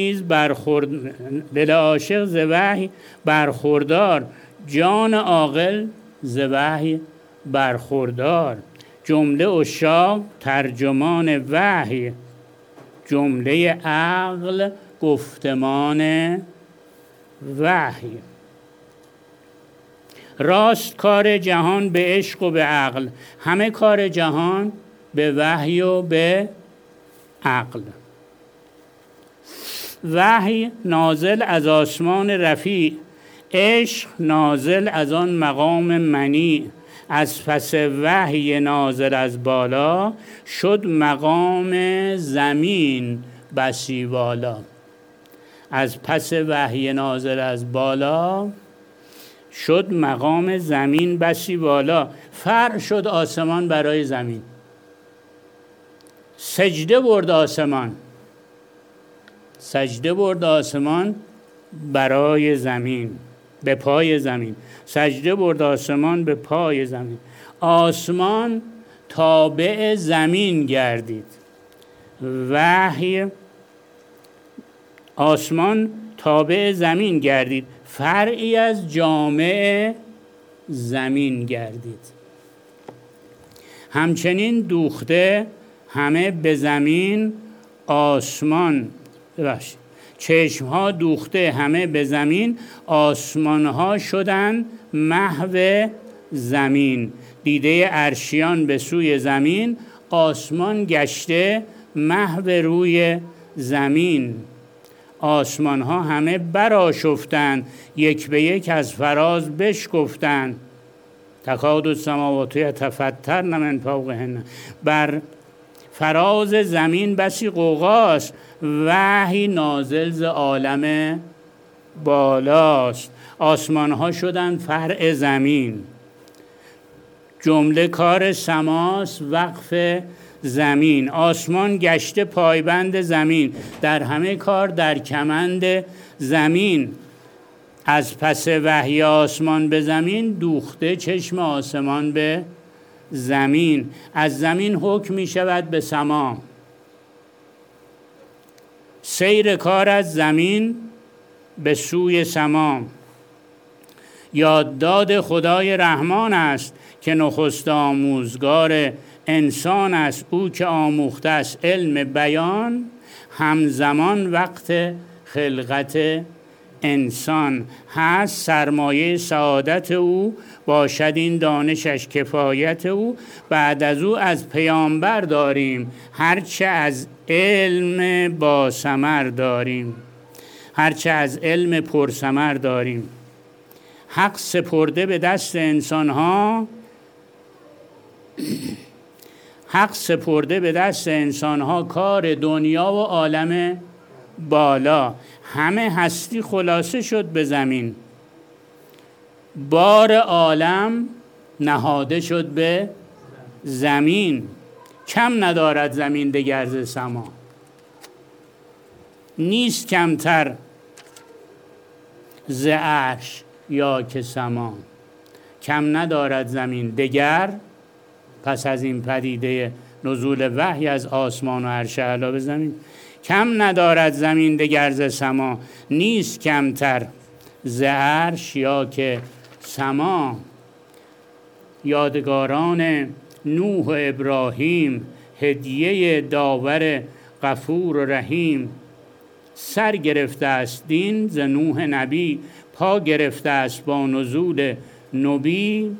وحی برخوردار، جان عاقل ز وحی برخوردار. جمله عشاق ترجمان وحی، جمله عقل گفتمان وحی. راست کار جهان به عشق و به عقل، همه کار جهان به وحی و به عقل. وحی نازل از آسمان رفیع، عشق نازل از آن مقام منیع. از پس وحی نازل از بالا، شد مقام زمین بسی والا. از پس وحی نازل از بالا، شد مقام زمین بسی والا. فرع شد آسمان برای زمین، سجده برد آسمان، سجده برد آسمان برای زمین، به پای زمین. سجده برد آسمان به پای زمین. آسمان تابع زمین گردید. وحی آسمان تابع زمین گردید، فرعی از جامع زمین گردید. همچنین دوخته همه به زمین آسمان، چشمها دوخته همه به زمین، آسمانها شدن محو زمین. دیده عرشیان به سوی زمین، آسمان گشته محو روی زمین. آسمانها همه برآشفتند، یک به یک از فراز بشکفتند. تکاد السماوات یتفطرن من فوقهن. بر فراز زمین بسی غوغاست، وحی نازل ز عالم بالاست. آسمان ها شدن فرع زمین، جمله کار سماست وقف زمین. آسمان گشته پایبند زمین، در همه کار در کمند زمین. از پس وحی آسمان به زمین، دوخته چشم آسمان به زمین. از زمین حکم می شود به سما، سیر کار از زمین به سوی سما. یادداد خدای رحمان است، که نخست آموزگار انسان است. او که آموخته است علم بیان، همزمان وقت خلقت انسان. هست سرمایه سعادت او، باشد این دانشش کفایت او. بعد از او از پیامبر داریم، هرچه از علم با ثمر داریم، هرچه از علم پرثمر داریم. حق سپرده به دست انسانها، حق سپرده به دست انسانها کار دنیا و عالم بالا. همه هستی خلاصه شد به زمین، بار عالم نهاده شد به زمین. کم ندارد زمین دگر ز سما، نیست کمتر ز عرش یا که سما. کم ندارد زمین دگر، پس از این پدیده نزول وحی از آسمان و عرش اعلی به زمین. کم ندارد زمین دگر ز سما، نیست کمتر ز عرش یا که سما. یادگاران نوح و ابراهیم، هدیه داور غفور و رحیم. سر گرفته است دین ز نوح نبی، پا گرفته است با نزول نبی.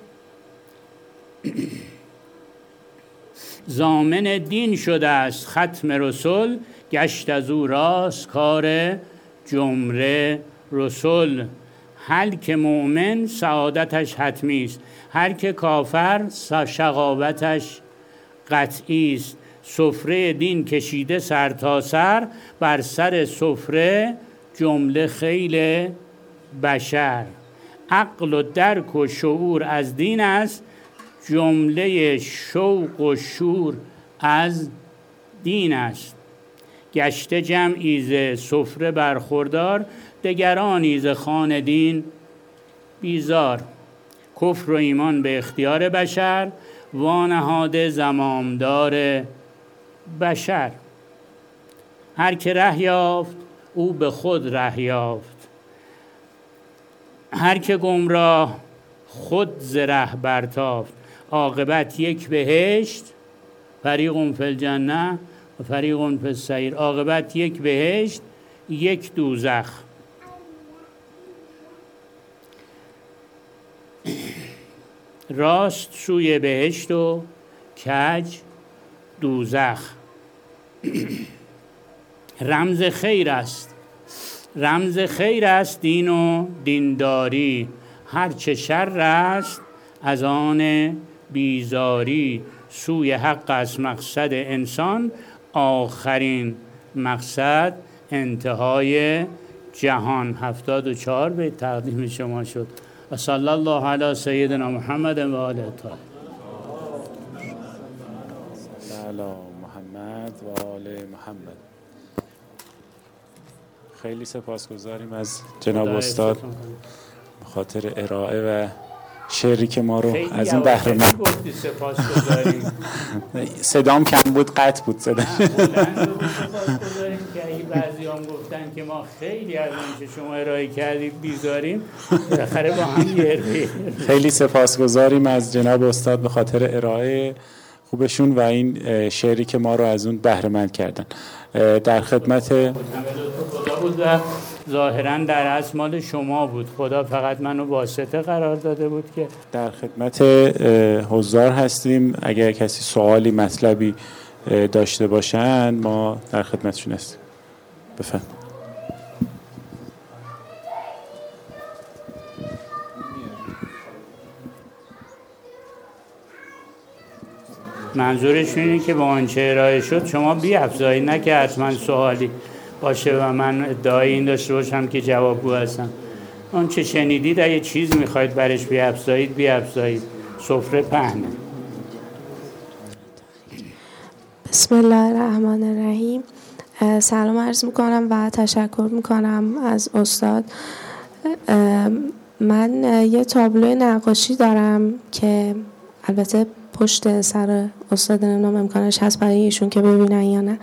ضامن دین شده است ختم رسل، گشت از او راست کار جمله رسل. هر که مؤمن سعادتش حتمی است، هر که کافر شقاوتش قطعی است. سفره دین کشیده سر تا سر، بر سر سفره جمله خیل بشر. عقل و درک و شعور از دین است، جمله شوق و شور از دین است. گشته جمعی ز سفره برخوردار، دگرانی ز خوان دین بیزار. کفر و ایمان به اختیار بشر، وانهاده زمامدار بشر. هر که ره یافت او به خود ره یافت، هر که گمراه خود ز ره برتافت. عاقبت یک بهشت، فریق فی الجنه و فریق فی السعیر. عاقبت یک بهشت، یک دوزخ. راست سوی بهشت و کج دوزخ. رمز خیر است، رمز خیر است دین و دینداری. هرچه شر است از آن بیزاری. سوی حق از مقصد انسان، آخرین مقصد انتهای جهان. 74 به تقدیم شما شد. و صلی الله علی سیدنا محمد و آله الطاهرین. علی محمد و آل محمد. خیلی سپاسگزاریم از جناب استاد به خاطر ارائه و شعری که ما رو از این بهره مند. صدام کم بود، قطع بود صدا. سپاسگزاریم که بعضی هم گفتن که ما خیلی از اون که شما ارائه کردید بیزاریم، بالاخره با هم گردیم. خیلی سپاسگزاریم از جناب استاد به خاطر ارائه خوبشون و این شعری که ما رو از اون بهره مند کردن. در خدمت خدا بود و ظاهراً در اصل مال شما بود. خدا فقط منو واسطه قرار داده بود که در خدمت حضار هستیم. اگر کسی سوالی مطلبی داشته باشن ما در خدمتشون هستیم. بفرمایید. منظورش اینه که با آنچه ارائه شد شما بی‌افزایی، نه که حتما سوالی باشه و من ادعای این داشته باشم که جوابگو هستم. اون چه شنیدید اگه چیز میخواید برش بی‌افزایید. سفره پهنه. بسم الله الرحمن الرحیم. سلام عرض میکنم و تشکر میکنم از استاد. من یه تابلو نقاشی دارم که البته پشت سر استاد نمیدونم امکانش هست برای ایشون که ببینن یا نه.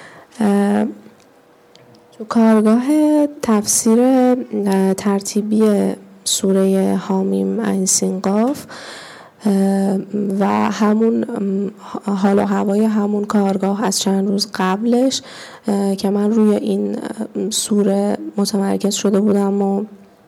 تو کارگاه تفسیر ترتیبی سوره حامیم عین سین قاف و همون حال و هوای همون کارگاه از چند روز قبلش که من روی این سوره متمرکز شده بودم و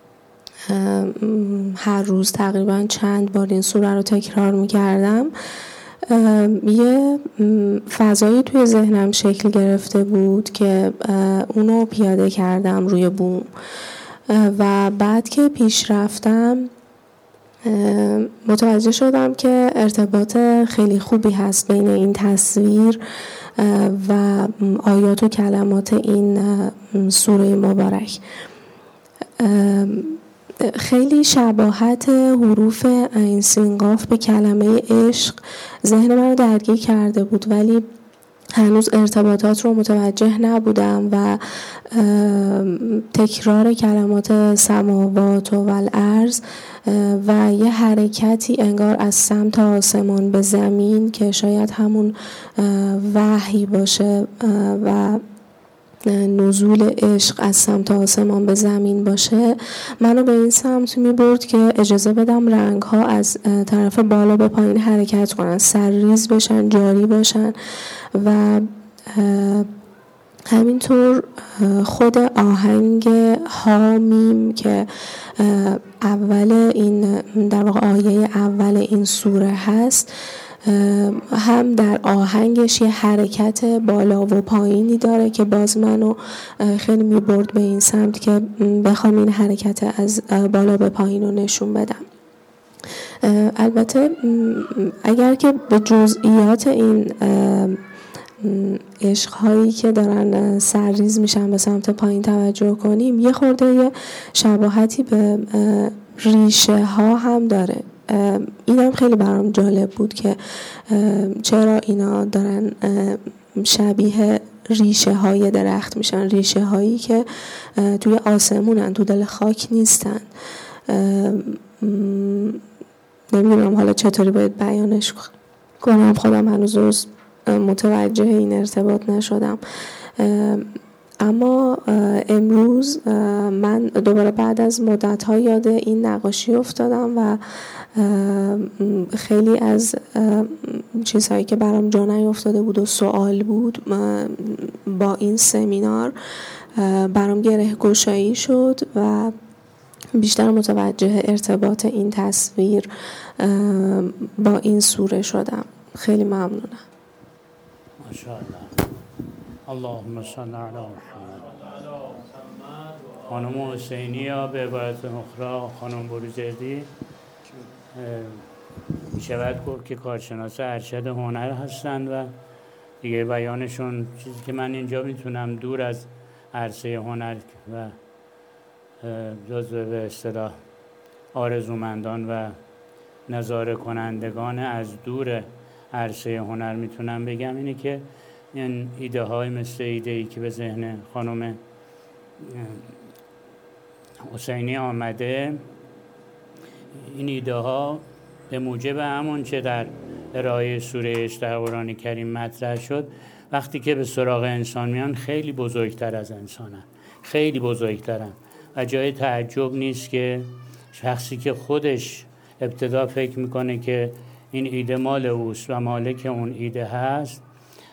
هر روز تقریبا چند بار این سوره رو تکرار می‌کردم، یه فضایی توی ذهنم شکل گرفته بود که اونو پیاده کردم روی بوم و بعد که پیش رفتم متوجه شدم که ارتباط خیلی خوبی هست بین این تصویر و آیات و کلمات این سوره مبارک. خیلی شباهت حروف عین سین قاف به کلمه عشق ذهن من رو درگیر کرده بود، ولی هنوز ارتباطات رو متوجه نبودم و تکرار کلمات سماوات و الارض و یه حرکتی انگار از سمت آسمان به زمین که شاید همون وحی باشه و نزول عشق از سمت آسمان به زمین باشه، منو به این سمت میبرد که اجازه بدم رنگ ها از طرف بالا به پایین حرکت کنن، سرریز بشن، جاری باشن و همینطور خود آهنگ حامیم که اول این در واقع آیه اول این سوره هست هم در آهنگش یه حرکت بالا و پایینی داره که باز منو خیلی میبرد به این سمت که بخوام این حرکت از بالا به پایین رو نشون بدم. البته اگر که به جزئیات این عشق‌هایی که دارن سرریز میشن به سمت پایین توجه کنیم، یه خورده یه شباهتی به ریشه ها هم داره. اینم خیلی برام جالب بود که چرا اینا دارن شبیه ریشه های درخت میشن، ریشه هایی که توی آسمونن، تو دل خاک نیستن. نمیدونم حالا چطوری باید بیانش کنم. کنم. خودم هنوز متوجه این ارتباط نشدم. اما امروز من دوباره بعد از مدت‌ها یاد این نقاشی افتادم و خیلی از چیزهایی که برام جا نیافتاده بود و سوال بود با این سمینار برام گره گشایی شد و بیشتر متوجه ارتباط این تصویر با این سوره شدم. خیلی ممنونم. ماشاءالله. اللهم صل علی محمد. خانم حسینی یا به عبارت اخرى خانم بروجردی می شود گفت که کارشناس ارشد هنر هستند و دیگه بیانشون چیزی که من اینجا میتونم دور از عرصه هنر و جزو به اصطلاح آرزومندان و نظاره کنندگان از دور عرصه هنر میتونم بگم اینه که این ایده های مثل ایده ای که به ذهن خانم حسینی آمده، این ایده ها به موجب همون چه در ارائه سوره عشق در قرآن کریم مطرح شد، وقتی که به سراغ انسان میان خیلی بزرگتر از انسانن، خیلی بزرگترن و جای تعجب نیست که شخصی که خودش ابتدا فکر میکنه که این ایده مال اوست و مالک اون ایده هست،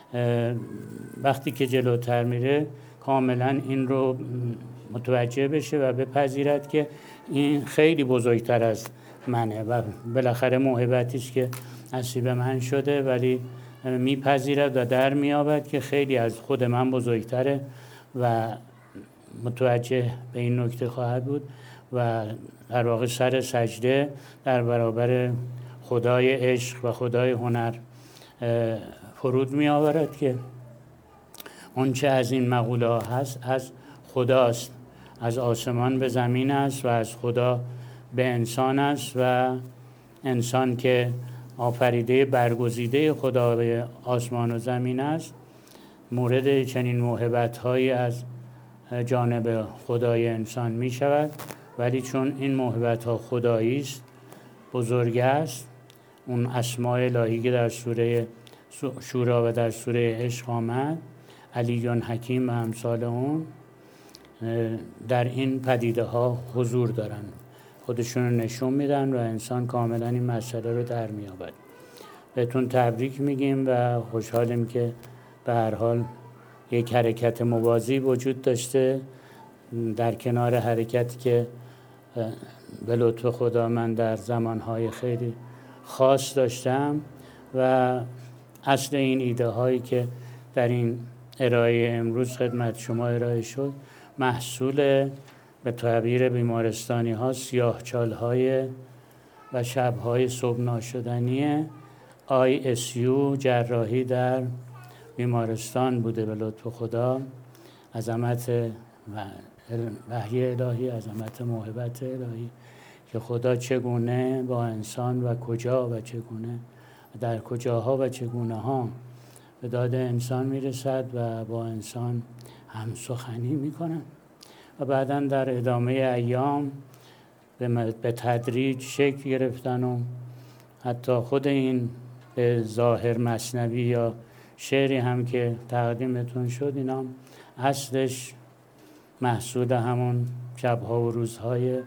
وقتی که جلوتر میره کاملا این رو متوجه بشه و بپذیرد که این خیلی بزرگتر از منه و بالاخره موهبتی است که نصیب من شده، ولی میپذیرد و در میابد که خیلی از خود من بزرگتره و متوجه به این نکته خواهد بود و در واقع سر سجده در برابر خدای عشق و خدای هنر فرود می آورد که اون چه از این مقوله ها هست از خداست، از آسمان به زمین است و از خدا به انسان است و انسان که آفریده برگزیده خدا به آسمان و زمین است مورد چنین موهبت هایی از جانب خدای انسان می شود، ولی چون این موهبت ها خدایی است، بزرگ است، اون اسماء الهی که در سوره شورا و در سوره عشق آمد، علی حکیم و امثال اون، در این پدیده ها حضور دارن، خودشون رو نشون میدن و انسان کاملا این مسئله رو در میابد. بهتون تبریک میگیم و خوشحالیم که به هر حال یک حرکت موازی وجود داشته در کنار حرکتی که به لطف خدا من در زمانهای خیلی خاص داشتم و اصل این ایده هایی که در این ارائه امروز خدمت شما ارائه شد محصول به تعبیر بیمارستانی ها سیاهچال های و شب های صبح ناشدنی ICU جراحی در بیمارستان بوده به لطف خدا، عظمت وحی الهی، عظمت موهبت الهی که خدا چگونه با انسان و کجا و چگونه در کجاها و چگونه ها به داد انسان میرسد و با انسان هم سخنی میکنن و بعداً در ادامه ایام به تدریج شکل گرفتن و حتی خود این به ظاهر مثنوی یا شعری هم که تقدیمتون شد، اینا اصلش محصول همون شبها و روزهای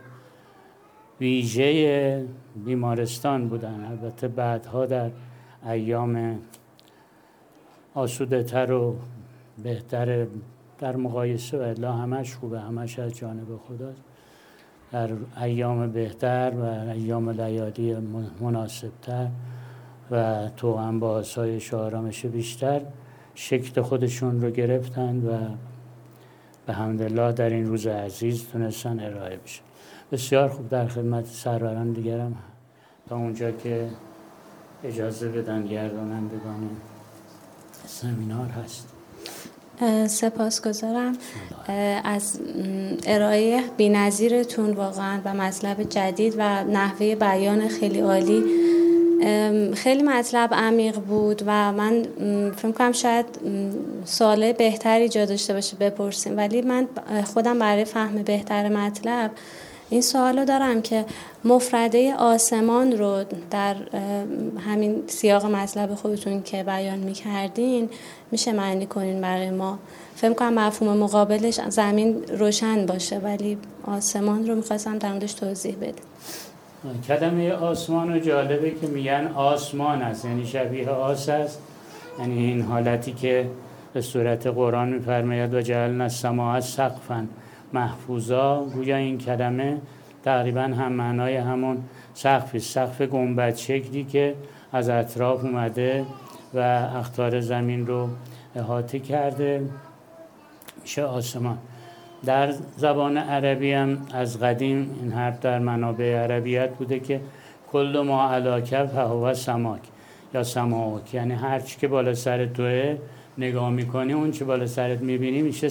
ویژه بیمارستان بودن. البته بعدها در ایام آسوده تر و بهتر در مقایسه و الا همش خوبه، همش از جانب خداست، در ایام بهتر و ایام لیالی مناسبتر و توأم با آسایش و آرامش بیشتر شکل خودشون رو گرفتن و به حمدالله در این روز عزیز تونستن ارائه بشه. بسیار خوب، در خدمت سروران دیگرم تا اونجا که اجازه بدن گردانندگان سمینار هست. سپاسگزارم از ارائه بی‌نظیرتون واقعا و مطلب جدید و نحوه بیان خیلی عالی. خیلی مطلب عمیق بود و من فکر کنم شاید سوال بهتری جا داشته باشه بپرسیم، ولی من خودم برای فهم بهتر مطلب این سوالو دارم که مفرده آسمان رو در همین سیاق مطلب خودتون که بیان میکردین میشه معنی کنین برای ما؟ فهم کنم مفهوم مقابلش زمین روشن باشه، ولی آسمان رو میخواستم در موردش توضیح بدید. کلمه آسمان رو جالبه که میگن آسمان است، یعنی شبیه آس است، یعنی این حالتی که به صورت قرآن میفرماید و جعلنا السماء سقفا محفوظا، گویا این کلمه تقریبا هم معنای همون سقف گنبد شکلی که از اطراف اومده و اقطار زمین رو احاطه کرده میشه آسمان. در زبان عربی هم از قدیم این حرف در منابع عربیت بوده که کل ما علاکه فهو سماک یا سماوک، یعنی هر چی که بالا سر توه نگاه میکنی اون چی بالا سرت میبینی میشه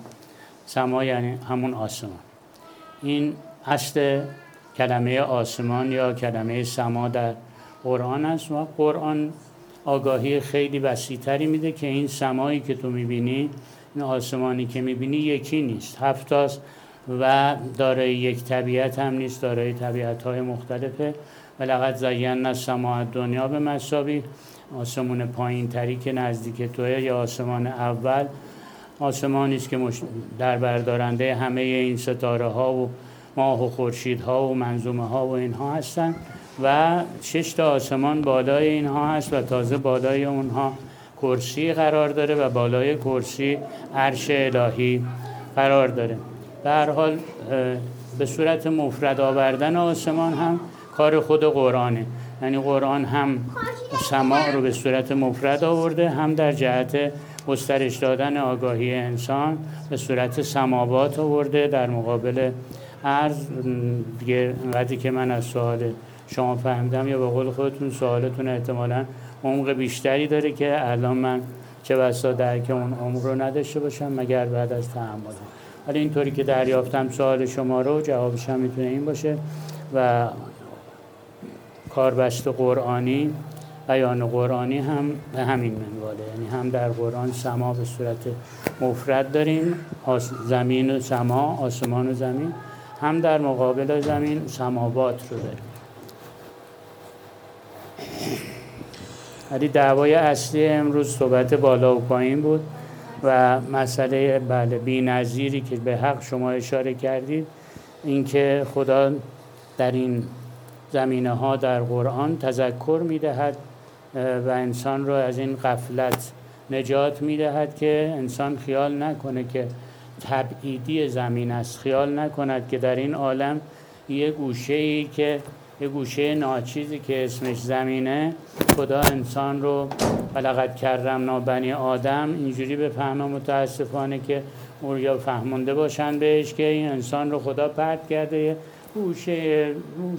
سما یعنی همون آسمان. این اصل کلمه آسمان یا کلمه سما در قرآن است و قرآن آگاهی خیلی وسیع‌تری میده که این سمایی که تو میبینی، این آسمانی که میبینی یکی نیست، 7 تاست و دارای یک طبیعت هم نیست، دارای طبیعت‌های مختلفه. ولقد زینا السماء الدنیا بمصابیح، آسمان پایین تری که نزدیک توه یا آسمان اول آسمانی است که در بردارنده همه این ستاره ها و ماه و خورشید ها و منظومه ها و اینها هستند و 6 تا آسمان بالای اینها هست و تازه بالای اونها کرسی قرار داره و بالای کرسی عرش الهی قرار داره. به هر حال به صورت مفرد آوردن آسمان هم کار خود قرآنه، یعنی قرآن هم سماع رو به صورت مفرد آورده، هم در جهت گسترش دادن آگاهی انسان به صورت سماوات آورده در مقابل عرض. دیگه اینقدری که من از سوال شما فهمیدم یا به قول خودتون سوالتون احتمالاً عمق بیشتری داره که الان من چه بسا درک اون عمق رو نداشته باشم مگر بعد از تأمل. ولی اینطوری که دریافتم سوال شما رو، جوابش هم میتونه این باشه و کاربست قرآنی، بیان قرآنی هم به همین منواله، یعنی هم در قرآن سما به صورت مفرد داریم، زمین و سما، آسمان و زمین، هم در مقابل زمین سماوات رو داریم. ولی دعوای اصلی امروز صحبت بالا و پایین بود و مسئله بی‌نظیری که به حق شما اشاره کردید، اینکه خدا در این زمینه ها در قرآن تذکر میدهد و انسان رو از این غفلت نجات میدهد که انسان خیال نکنه که تبعیدی زمین است، خیال نکند که در این عالم یه گوشه ناچیزی که اسمش زمینه، خدا انسان رو ولقد کرمنا بنی آدم اینجوری بفهمه متاسفانه که یا فهمونده باشن بهش که این انسان رو خدا پرت کرده گوشه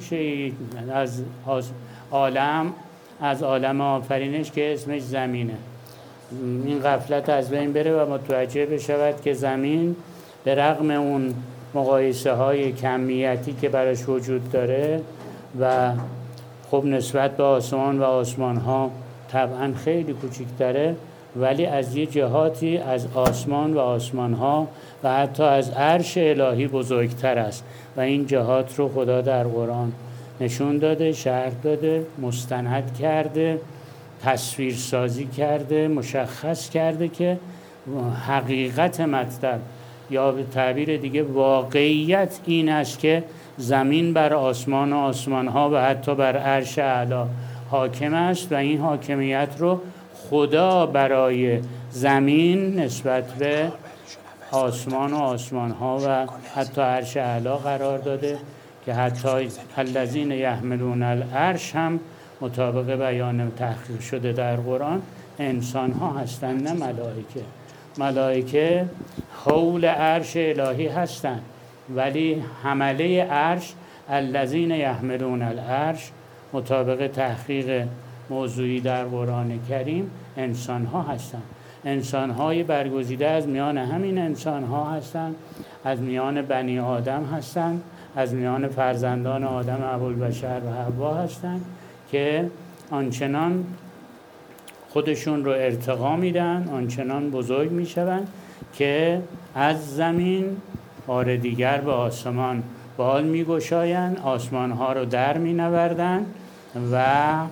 از عالم آفرینش که اسمش زمینه. این غفلت از بین بره و متوجه بشود که زمین به رغم اون مقایسه های کمیتی که براش وجود داره و خب نسبت به آسمان و آسمان ها طبعا خیلی کوچکتره، ولی از یه جهاتی از آسمان و آسمان ها و حتی از عرش الهی بزرگتر است و این جهات رو خدا در قرآن نشون داده، شرح داده، مستند کرده، تصویر سازی کرده، مشخص کرده که حقیقت مطلب یا به تعبیر دیگه واقعیت این است که زمین بر آسمان و آسمان ها و حتی بر عرش اعلی حاکم است و این حاکمیت رو خدا برای زمین نسبت به آسمان و آسمان ها و حتی عرش اعلی قرار داده که حتی الذین یحملون العرش هم مطابق بیان تحقیق شده در قرآن انسان ها هستند نه ملائکه. ملائکه حول عرش الهی هستند ولی حمله عرش الذین یحملون العرش مطابق تحقیق موضوعی در قرآن کریم انسان ها هستند. انسان های برگزیده از میان همین انسان ها هستند، از میان بنی آدم هستند، از میان فرزندان آدم ابوالبشر و حوا هستند که آنچنان خودشون رو ارتقا میدن، آنچنان بزرگ میشوند که از زمین بار دیگر به آسمان بال میگشایند، آسمانها رو در مینوردند و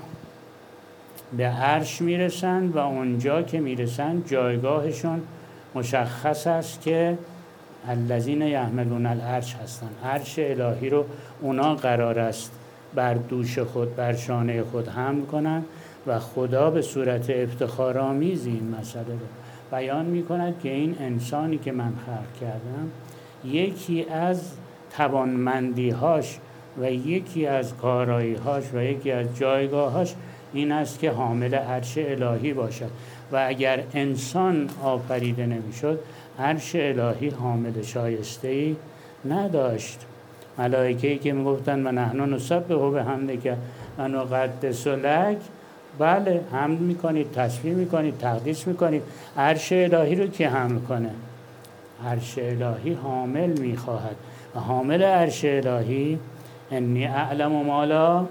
به عرش میرسند و اونجا که میرسند جایگاهشون مشخص است که الذین یحملون العرش هستند. عرش الهی رو اونا قرار است بر دوش خود، بر شانه خود حمل کنند و خدا به صورت افتخارآمیز این مسئله رو بیان میکند که این انسانی که من خلق کردم یکی از توانمندی‌هاش و یکی از کارایی‌هاش و یکی از جایگاه‌هاش این است که حامل عرش الهی باشد و اگر انسان آفریده نمی‌شد عرش الهی حامل شایسته‌ای نداشت. ملائکه‌ای که میگفتن و نحن نسبح بحمدک و نقدس لک، بله حمد میکنید، تسبیح میکنید، تقدیس میکنید. عرش الهی رو که حمل کنه؟ عرش الهی حامل میخواهد و حامل عرش الهی انی اعلم ما لا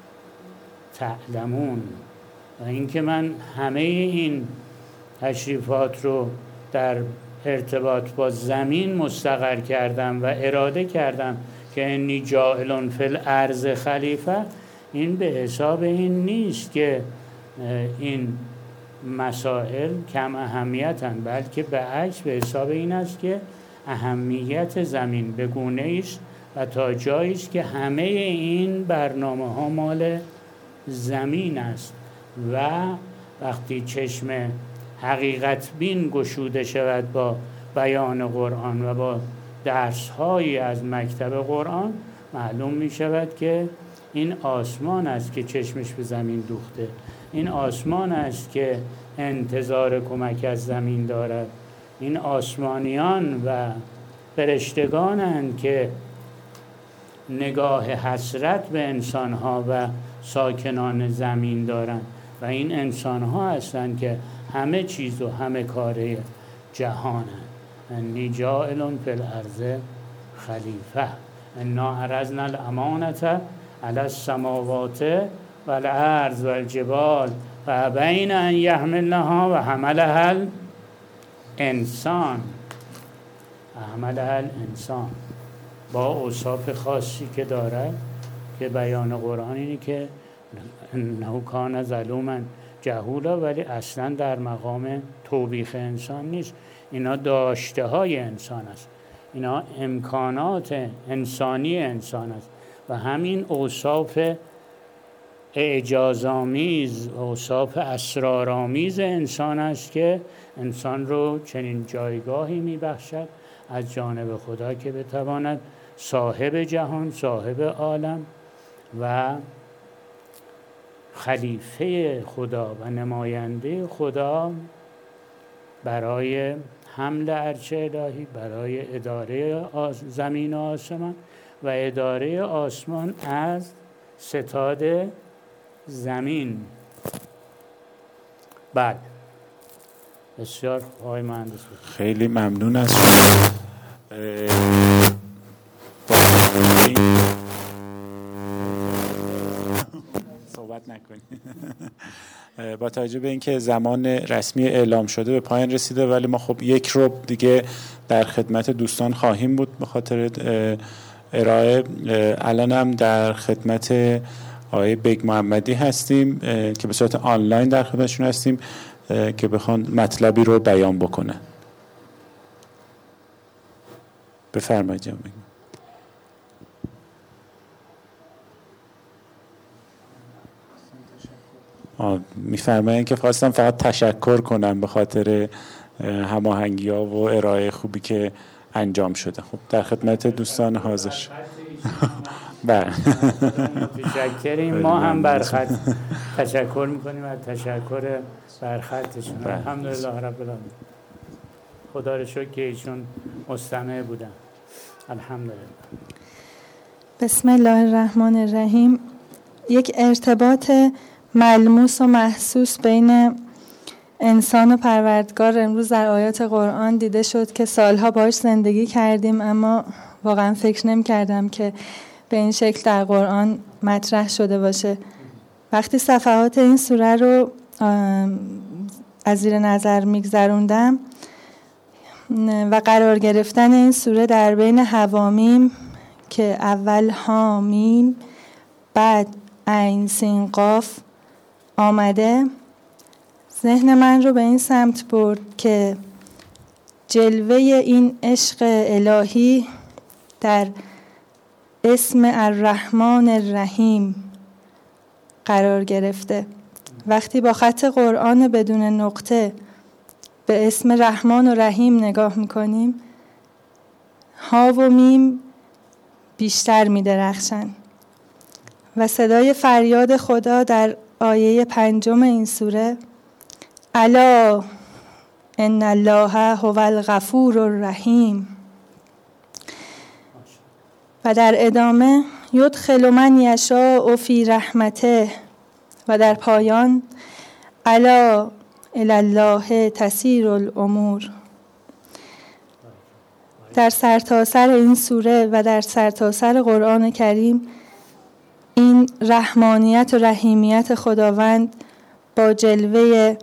تعلمون. و اینکه من همه این تشریفات رو در ارتباط با زمین مستقر کردم و اراده کردم که انی جاعل فی الارض خلیفه، این به حساب این نیست که این مسائل کم اهمیتن، بلکه به عکس به حساب این است که اهمیت زمین به گونه است و تا جایی است که همه این برنامه ها مال زمین است و وقتی چشم حقیقت بین گشوده شود با بیان قرآن و با درس هایی از مکتب قرآن، معلوم می شود که این آسمان است که چشمش به زمین دوخته، این آسمان است که انتظار کمک از زمین دارد، این آسمانیان و فرشتگانند که نگاه حسرت به انسانها و ساکنان زمین دارند و این انسانها هستند که همه چیز و همه کاره جهانند. انی جاعل فی الارض خلیفه انا عرضنا الامانة علی السماوات والارض والجبال فابین ان یحملنها و حملها الانسان. الانسان با اوصاف خاصی که دارد که بیان قرآن اینه که انه کان ظلوما جهولا، ولی اصلا در مقام توبیخ انسان نیست. اینا داشته های انسان است، اینا امکانات انسانی انسان است و همین اوصاف اعجازآمیز، اوصاف اسرارآمیز انسان است که انسان رو چنین جایگاهی میبخشد از جانب خدا که بتواند صاحب جهان، صاحب عالم و خلیفه خدا و نماینده خدا برای حمل عرش الهی، برای اداره زمین و آسمان و اداره آسمان از ستاد زمین. بعد بسیار آقای مهندس خیلی ممنون از صحبت نکنید. با توجه به اینکه زمان رسمی اعلام شده به پایان رسیده، ولی ما خب یک رو دیگه در خدمت دوستان خواهیم بود به خاطر ارائه. الان هم در خدمت آقای بیگ محمدی هستیم که به صورت آنلاین در خدمتشون هستیم که بخوان مطلبی رو بیان بکنن. بفرمایید جناب. میفرمایند که خواستم فقط تشکر کنم به خاطر هماهنگی‌ها و ارائه خوبی که انجام شده. خب در خدمت دوستان حاضر. بله متشکریم. ما هم برخط تشکر میکنیم از تشکر برخطشون. الحمدلله رب العالمین. خدا رو شکر که ایشون مستمع بودن. الحمدلله. بسم الله الرحمن الرحیم. یک ارتباط ملموس و محسوس بین انسان و پروردگار امروز در آیات قرآن دیده شد که سالها باهاش زندگی کردیم، اما واقعا فکر نمی کردم که به این شکل در قرآن مطرح شده باشه. وقتی صفحات این سوره رو از زیر نظر میگذروندم و قرار گرفتن این سوره در بین حوامیم که اول ها میم بعد عین سین قاف آمده ذهن من رو به این سمت برد که جلوه این عشق الهی در اسم الرحمن الرحیم قرار گرفته. وقتی با خط قرآن بدون نقطه به اسم رحمان و رحیم نگاه میکنیم ها و میم بیشتر میدرخشن و صدای فریاد خدا در آیه 5 این سوره الا ان الله هو الغفور الرحیم و در ادامه یدخل من یشاء فی رحمته و در پایان الا الی الله تسیر الامور. در سرتاسر این سوره و در سرتاسر قرآن کریم این رحمانیت و رحیمیت خداوند با جلوه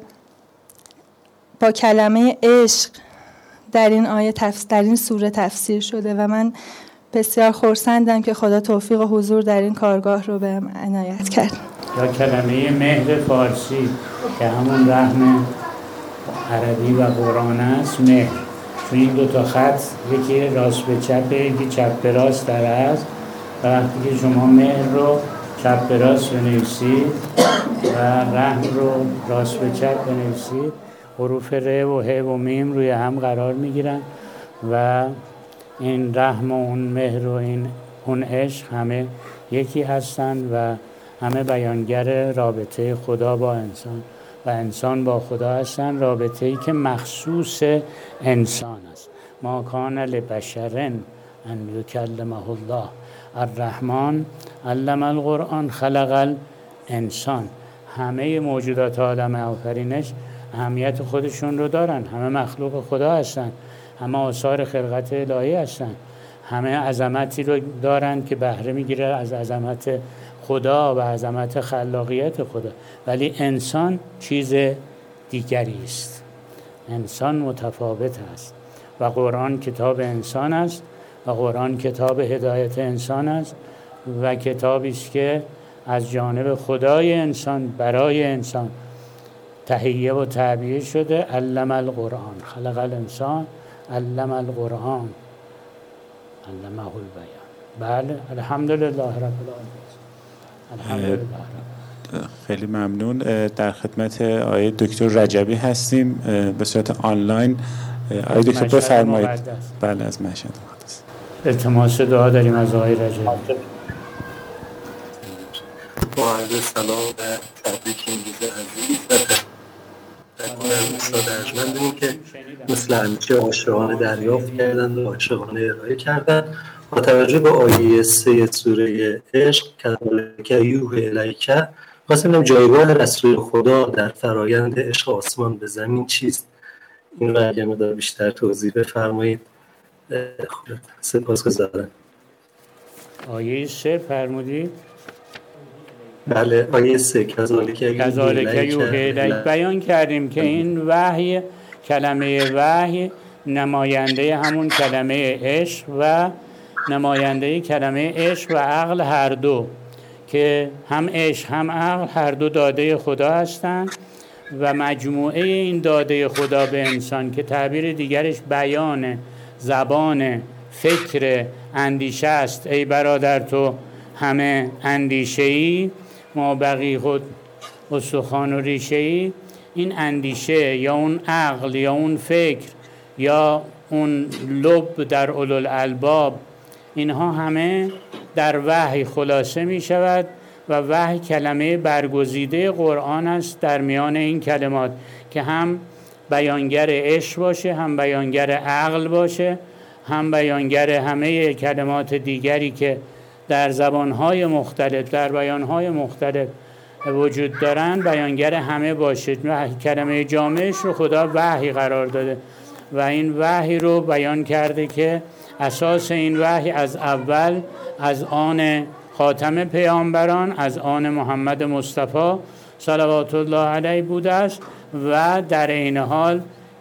با کلمه عشق در این آیه در این سوره تفسیر شده و من بسیار خرسندم که خدا توفیق و حضور در این کارگاه رو بهم عنایت کرد. یا کلمه مهر فارسی که همون رحم عربی و قرآن است، مهر. چون این دو تا خط یکی راست به چپ یکی چپ به راست در است و وقتی که شما مهر رو چپ به راست بنویسید و رحم رو راست به چپ بنویسید حروف ر و ه و میم روی هم قرار میگیرن و این رحم و اون مهر و اون عشق همه یکی هستند و همه بیانگر رابطه خدا با انسان و انسان با خدا هستند، رابطه‌ای که مخصوص انسان است. ما کان لبشر ان یکلمه الله الرحمن علم القرآن خلق الانسان. همه موجودات عالم آفرینش اهمیت خودشون رو دارن، همه مخلوق خدا هستن، همه آثار خلقت الهی هستن، همه عظمتی رو دارن که بهره میگیره از عظمت خدا و عظمت خلاقیت خدا. ولی انسان چیز دیگری است، انسان متفاوت است و قرآن کتاب انسان است و قرآن کتاب هدایت انسان است و کتابی است که از جانب خدای انسان برای انسان تهیه و تعبیه شده. علم القرآن خلق الانسان علم القرآن علمه البیان. بله الحمدلله رب العالمین. الحمدلله. خیلی ممنون. در خدمت آقای دکتر رجبی هستیم به صورت آنلاین. آقای دکتر بفرمایید. بله از مشهد مقدس. التماس دعا داریم از آقای رجبی. با عرض سلام و تبریک این روز عزیز و تشکر از استاد ارجمندیم که مثل همیشه عاشقانه دریافت کردند و عاشقانه ارائه کردند. با توجه به آیه 3 سوره عشق کذالک یوحی الیک، خواستم ببینم جایگاه رسول خدا در فرایند عشق آسمان به زمین چیست؟ این رو اگه مقدار بیشتر توضیح بفرمایید. سپاسگزارم. آیه 3 فرمودید؟ بله آیه 3 کذالک یوحی الیک بیان کردیم که این وحی، کلمه وحی نماینده همون کلمه عشق و نماینده کلمه عشق و عقل هر دو، که هم عشق هم عقل هر دو داده خدا هستند و مجموعه این داده خدا به انسان که تعبیر دیگرش بیان، زبان، فکر، اندیشه است. ای برادر تو همه اندیشه‌ای، ما بقی خود استخوان و ریشه‌ای. این اندیشه یا اون عقل یا اون فکر یا اون لب در اولوالالباب، اینها همه در وحی خلاصه می شود و وحی کلمه برگزیده قرآن است در میان این کلمات که هم بیانگر عشق باشه، هم بیانگر عقل باشه، هم بیانگر همه کلمات دیگری که در زبانهای مختلف در بیانهای مختلف وجود دارند، بیانگر همه باشه. کلمه جامعش رو خدا وحی قرار داده و این وحی رو بیان کرده که اساس این وحی از اول از آن خاتم پیامبران، از آن محمد مصطفی صلوات الله علیه بوده است و در این حال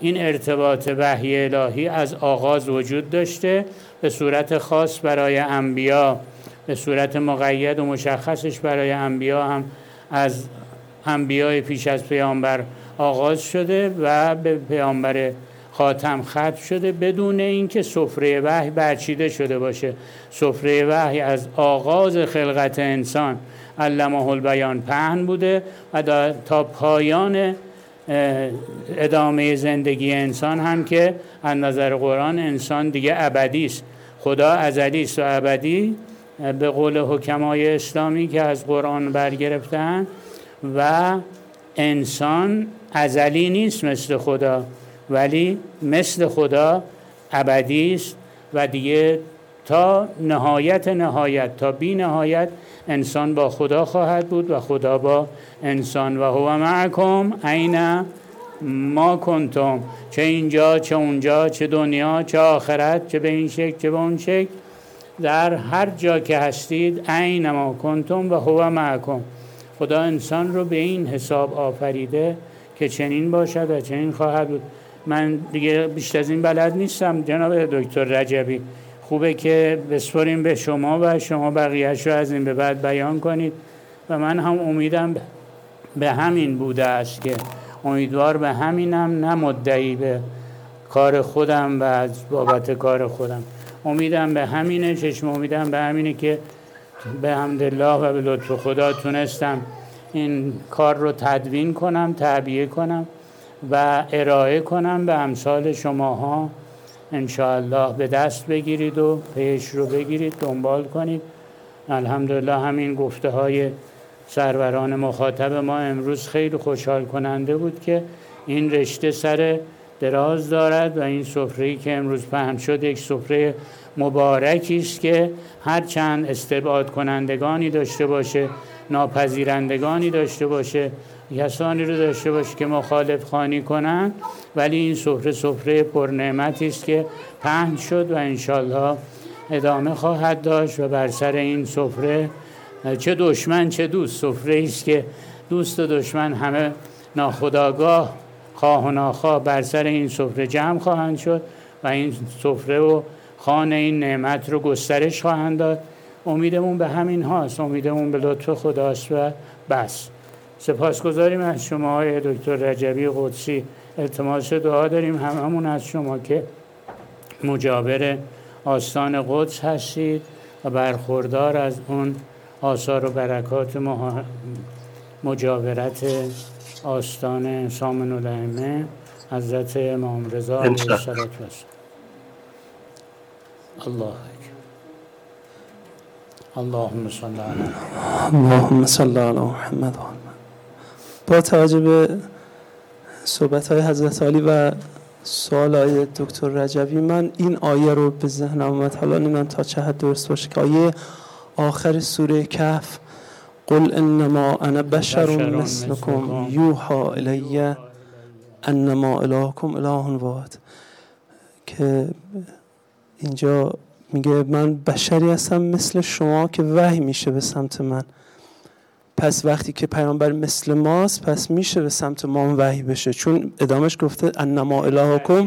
این ارتباط وحی الهی از آغاز وجود داشته، به صورت خاص برای انبیا، به صورت مقید و مشخصش برای انبیا هم از انبیای پیش از پیامبر آغاز شده و به پیامبر خاتم ختم شده، بدون اینکه سفره وحی برچیده شده باشه. سفره وحی از آغاز خلقت انسان علمه البیان پهن بوده و تا پایان ادامه زندگی انسان هم که از نظر قرآن انسان دیگه ابدی است. خدا ازلی است و ابدی به قول حکمای اسلامی که از قرآن برگرفتن، و انسان ازلی نیست مثل خدا، ولی مثل خدا ابدی است و دیگه تا نهایت تا بی نهایت انسان با خدا خواهد بود و خدا با انسان. و هو معکم اینا ما کنتم، چه اینجا چه اونجا، چه دنیا چه آخرت، چه به این شکل چه به اون شکل، در هر جا که هستید اینا ما کنتم و هو معکم. خدا انسان رو به این حساب آفریده که چنین باشد و چنین خواهد بود. من دیگه بیشتر از این بلد نیستم جناب دکتر رجبی، خوبه که بسپاریم به شما و شما بقیه‌اش رو از این به بعد بیان کنید و من هم امیدم به همین بوده است که امیدوار به همینم، نه مدعی به کار خودم و از بابت کار خودم. امیدم به همینه، چشم امیدم به همینه که به حمدالله و به لطف خدا تونستم این کار رو تدوین کنم، تعبیه کنم و ارائه کنم به امثال شماها. انشاءالله به دست بگیرید و پیش رو بگیرید، دنبال کنید. الحمدلله همین گفته های سروران مخاطب ما امروز خیلی خوشحال کننده بود که این رشته سر دراز دارد و این سفره‌ای که امروز پهن شد یک سفره مبارکی است که هر چند استبعاد کنندگانی داشته باشه، ناپذیرندگانی داشته باشه، کسانی رو داشته باشه که مخالف خوانی کنن، ولی این سفره پرنعمتی است که پهن شد و انشالله ادامه خواهد داشت. و بر سر این سفره چه دشمن چه دوست، سفره است که دوست و دشمن همه ناخودآگاه خواه و ناخواه بر سر این سفره جمع خواهند شد و این سفره و خوان این نعمت رو گسترش خواهند داد. امیدمون به همین هاست، امیدمون به لطف خداست و بس. سپاسگزاریم از شما های دکتر رجبی قدسی. التماس دعا داریم هممون از شما که مجاور آستان قدس هستید و برخوردار از اون آثار و برکات مجاورت آستان سامن الائمه حضرت امام رضا علیه السلام. الله اکبر. اللهم صل علی محمد. با توجه به صحبت های حضرت علی و سوال های دکتر رجبی، من این آیه رو به ذهنم اومد، حالا نمیدونم تا چه حد درست باشه، که آیه آخر سوره کهف قل انما انا بشر مثلکم یوحی الی انما الهکم اله واحد، که اینجا میگه من بشری هستم مثل شما که وحی میشه به سمت من. پس وقتی که پیامبر مثل ماست، پس میشه به سمت ما وحی بشه، چون ادامش گفته انما الهکم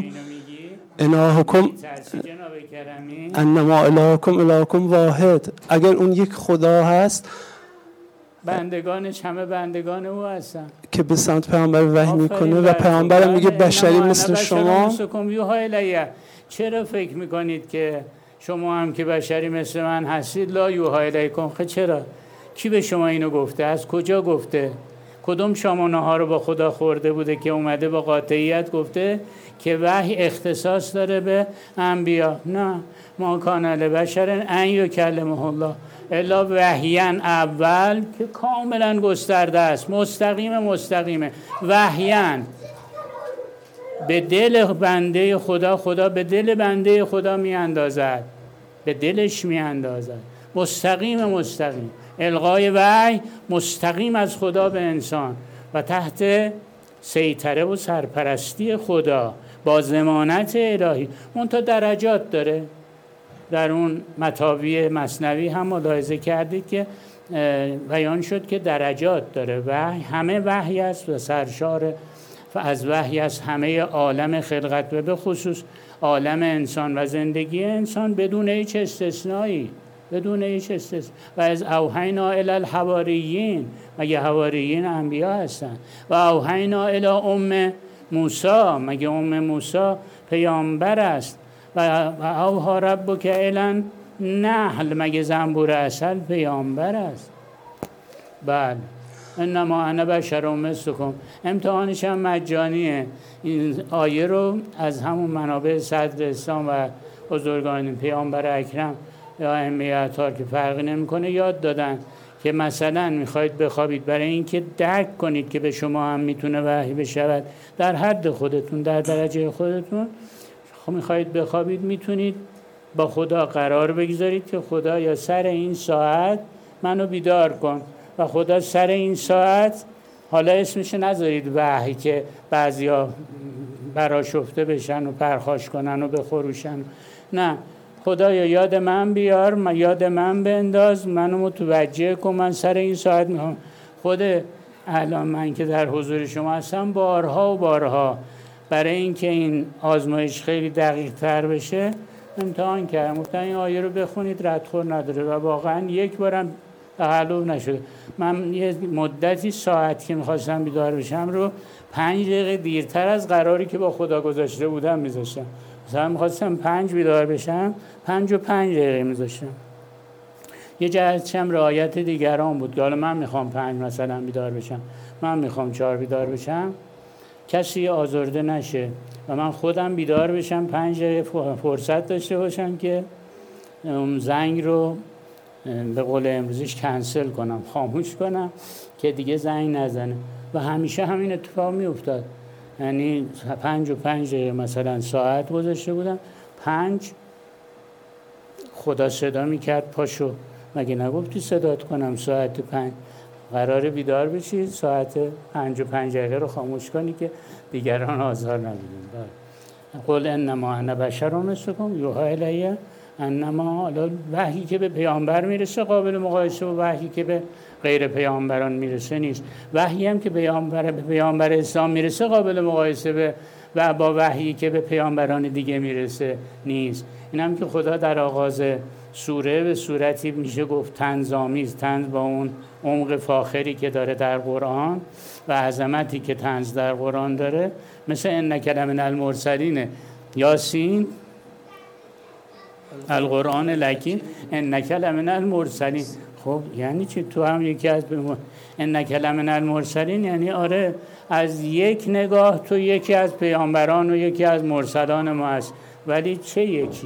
انما الهکم واحد. اگر اون یک خدا هست، بندگانش همه بندگان او هستن که به سمت پیامبر وحی میکنه و پیامبر میگه بشری مثل شما. چرا فکر میکنید که شما هم که بشری مثل من هستید؟ لا یوحی الیکم. چرا؟ کی به شما اینو گفته؟ از کجا گفته؟ کدوم شامانه ها رو با خدا خورده بوده که اومده با قاطعیت گفته که وحی اختصاص داره به انبیا؟ نه، ما کان لبشر ان یکلمه الله الا وحیا اول که کاملا گسترده است، مستقیمه وحیا به دل بنده خدا، خدا به دل بنده خدا میاندازد، به دلش میاندازد، مستقیم القای وحی مستقیم از خدا به انسان و تحت سیطره و سرپرستی خدا با ضمانت الهی. منتها درجات داره. در اون مطاوی مثنوی هم ملاحظه کردید که بیان شد که درجات داره. وحی همه وحی است و سرشار از وحی از همه عالم خلقت و به خصوص عالم انسان و زندگی انسان بدون هیچ استثنایی، بدون هیچ استثنایی. و از اوحینا الی الحواریین، مگه حواریین انبیا هستن؟ و اوحینا الی ام موسی، مگه ام موسی پیامبر است؟ و اوحی ربک الی النحل، مگه زنبور عسل پیامبر است؟ بله. انما انا بشر مثلکم. امتحانش هم مجانیه. این آیه رو از همون منابع صدر اسلام و بزرگان پیامبر اکرم یا ائمه اطهار که فرقی نمیکنه یاد دادن که مثلا میخواید بخوابید، برای اینکه درک کنید که به شما هم میتونه وحی بشود در حد خودتون، در درجه خودتون، میخواید بخوابید میتونید با خدا قرار بگذارید که خدا یا سر این ساعت منو بیدار کن، و خدا سر این ساعت، حالا اسمش نذارید وحی که بعضیا برآشفته بشن و پرخاش کنن و بخروشن، نه، خدایا یاد من بیار، یاد من بنداز، منو متوجه کن، من سر این ساعت میخوام. خود الان من که در حضور شما هستم بارها و بارها برای اینکه این آزمایش خیلی دقیق تر بشه امتحان کردم، گفتن این آیه رو بخونید ردخور نداره، و واقعا یک بارم تقلب نشده. من یه مدتی ساعتی که میخواستم بیدار بشم رو 5 دقیقه دیرتر از قراری که با خدا گذاشته بودم میذاشتم. مثلا میخواستم 5 بیدار بشم، 5 و 5 دقیقه میذاشتم. یه جهتش هم رعایت دیگران بود که حالا من میخوام 5 مثلا بیدار بشم، من میخوام 4 بیدار بشم، کسی آزرده نشه و من خودم بیدار بشم، 5 دقیقه فرصت داشته باشم که زنگ رو به قول امروزیش کنسل کنم، خاموش کنم که دیگه زنگ نزنه. و همیشه همین اتفاق می افتاد. یعنی 5 و 5 مثلا ساعت گذاشته بودم، 5 خدا صدا می کرد پاشو، مگه نگفتی صدات کنم ساعت 5 قراره بیدار بشی، ساعت 5 و 5 رو خاموش کنی که دیگران آزار نبینن. قل انما انا بشر مثلکم یوحی الی انما. وحی که به پیامبر میرسه قابل مقایسه و وحی که به غیر پیامبران میرسه نیست. وحی هم که به پیامبر اسلام میرسه قابل مقایسه و با وحی که به پیامبران دیگه میرسه نیست. این هم که خدا در آغاز سوره به صورتی میشه گفت طنزآمیز، طنز با اون عمق فاخری که داره در قرآن و عظمتی که طنز در قرآن داره، مثل انک لمن المرسلین، یاسین القرآن الحکیم انک لمن المرسلین. خب یعنی چی؟ تو هم یکی از انک لمن المرسلین یعنی آره از یک نگاه تو یکی از پیامبران و یکی از مرسلان ما هست، ولی چه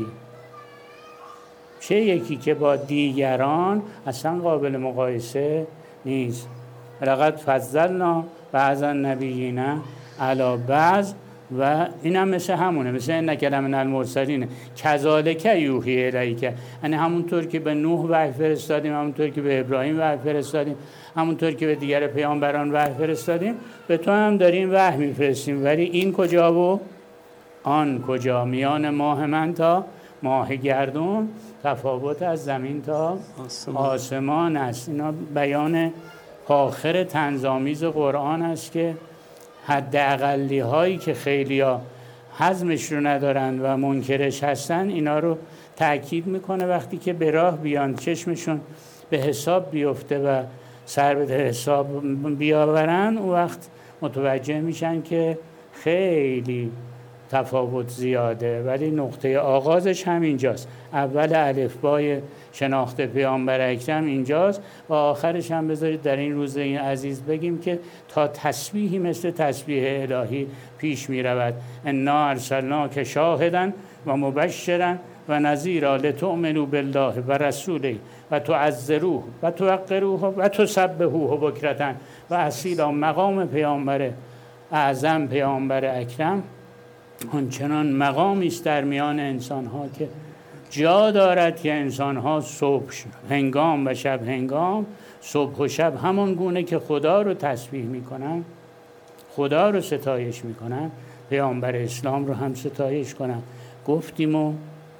یکی که با دیگران اصلا قابل مقایسه نیست. لقد فضلنا بعض النبیین علی بعض. و این هم مثل همونه، مثل انک لمن المرسلین کذالک یوحی الیک، یعنی همونطور که به نوح وحی فرستادیم، همونطور که به ابراهیم وحی فرستادیم، همونطور که به دیگر پیامبران وحی فرستادیم، به تو هم داریم وحی میفرستیم. ولی این کجا و آن کجا؟ میان ماه من تا ماه گردون تفاوت از زمین تا آسمان است. اینا بیان فاخر طنزآمیز قرآن است که حداقلی هایی که خیلیا هضمش رو ندارن و منکرش هستن اینا رو تأکید میکنه. وقتی که به راه بیان چشمشون به حساب بیفته و سر به حساب بیاورن، اون وقت متوجه میشن که خیلی تفاوت زیاده. ولی نقطه آغازش هم اینجاست، اول الفبای شناخت پیامبر اکرم اینجاست و آخرش هم بذارید در این روز این عزیز بگیم که تا تسبیحی مثل تسبیح الهی پیش می رود. انا ارسلناک شاهدا و مبشرا و نذیرا لتؤمنوا بالله و رسوله و تعزروه و توقروه و تسبحوه بکرة و اصیلا. مقام پیامبر اعظم، پیامبر اکرم، آنچنان مقامی است در میان انسان‌ها که جا دارد که انسان‌ها صبح هنگام و شب هنگام، صبح و شب همون گونه که خدا رو تسبیح میکنن، خدا رو ستایش میکنن، پیامبر اسلام رو هم ستایش کنن. گفتیم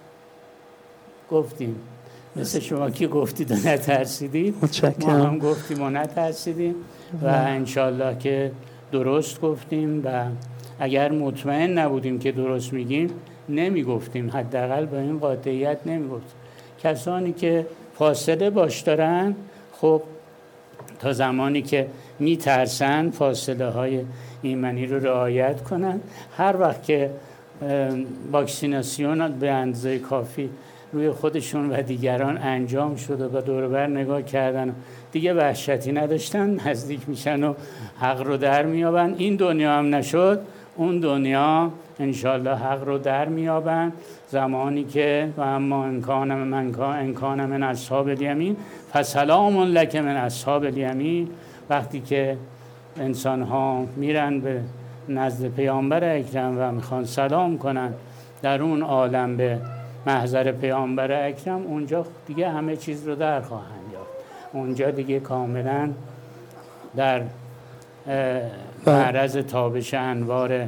مثل شما که گفتید و نترسیدید، ما هم گفتیم و نترسیدیم و انشالله که درست گفتیم و اگر مطمئن نبودیم که درست میگیم نمیگفتیم، حداقل با این قاطعیت نمیگفتیم. کسانی که فاصله باش دارن، خب تا زمانی که میترسن فاصله های ایمنی رو رعایت کنن. هر وقت که واکسیناسیون به اندازه کافی روی خودشون و دیگران انجام شده و دور و بر نگاه کردن دیگه وحشتی نداشتن، نزدیک میشن و حق رو در میابن. این دنیا هم نشد، اون دنیا انشالله حق رو در میابن زمانی که و اما انکان من اصحاب الیمین فسلام لک من اصحاب الیمین. وقتی که انسان ها میرن به نزد پیامبر اکرم و میخوان سلام کنن در اون عالم به محضر پیامبر اکرم، اونجا دیگه همه چیز رو در خواهند یافت. اونجا دیگه کاملا در معرض تابش انوار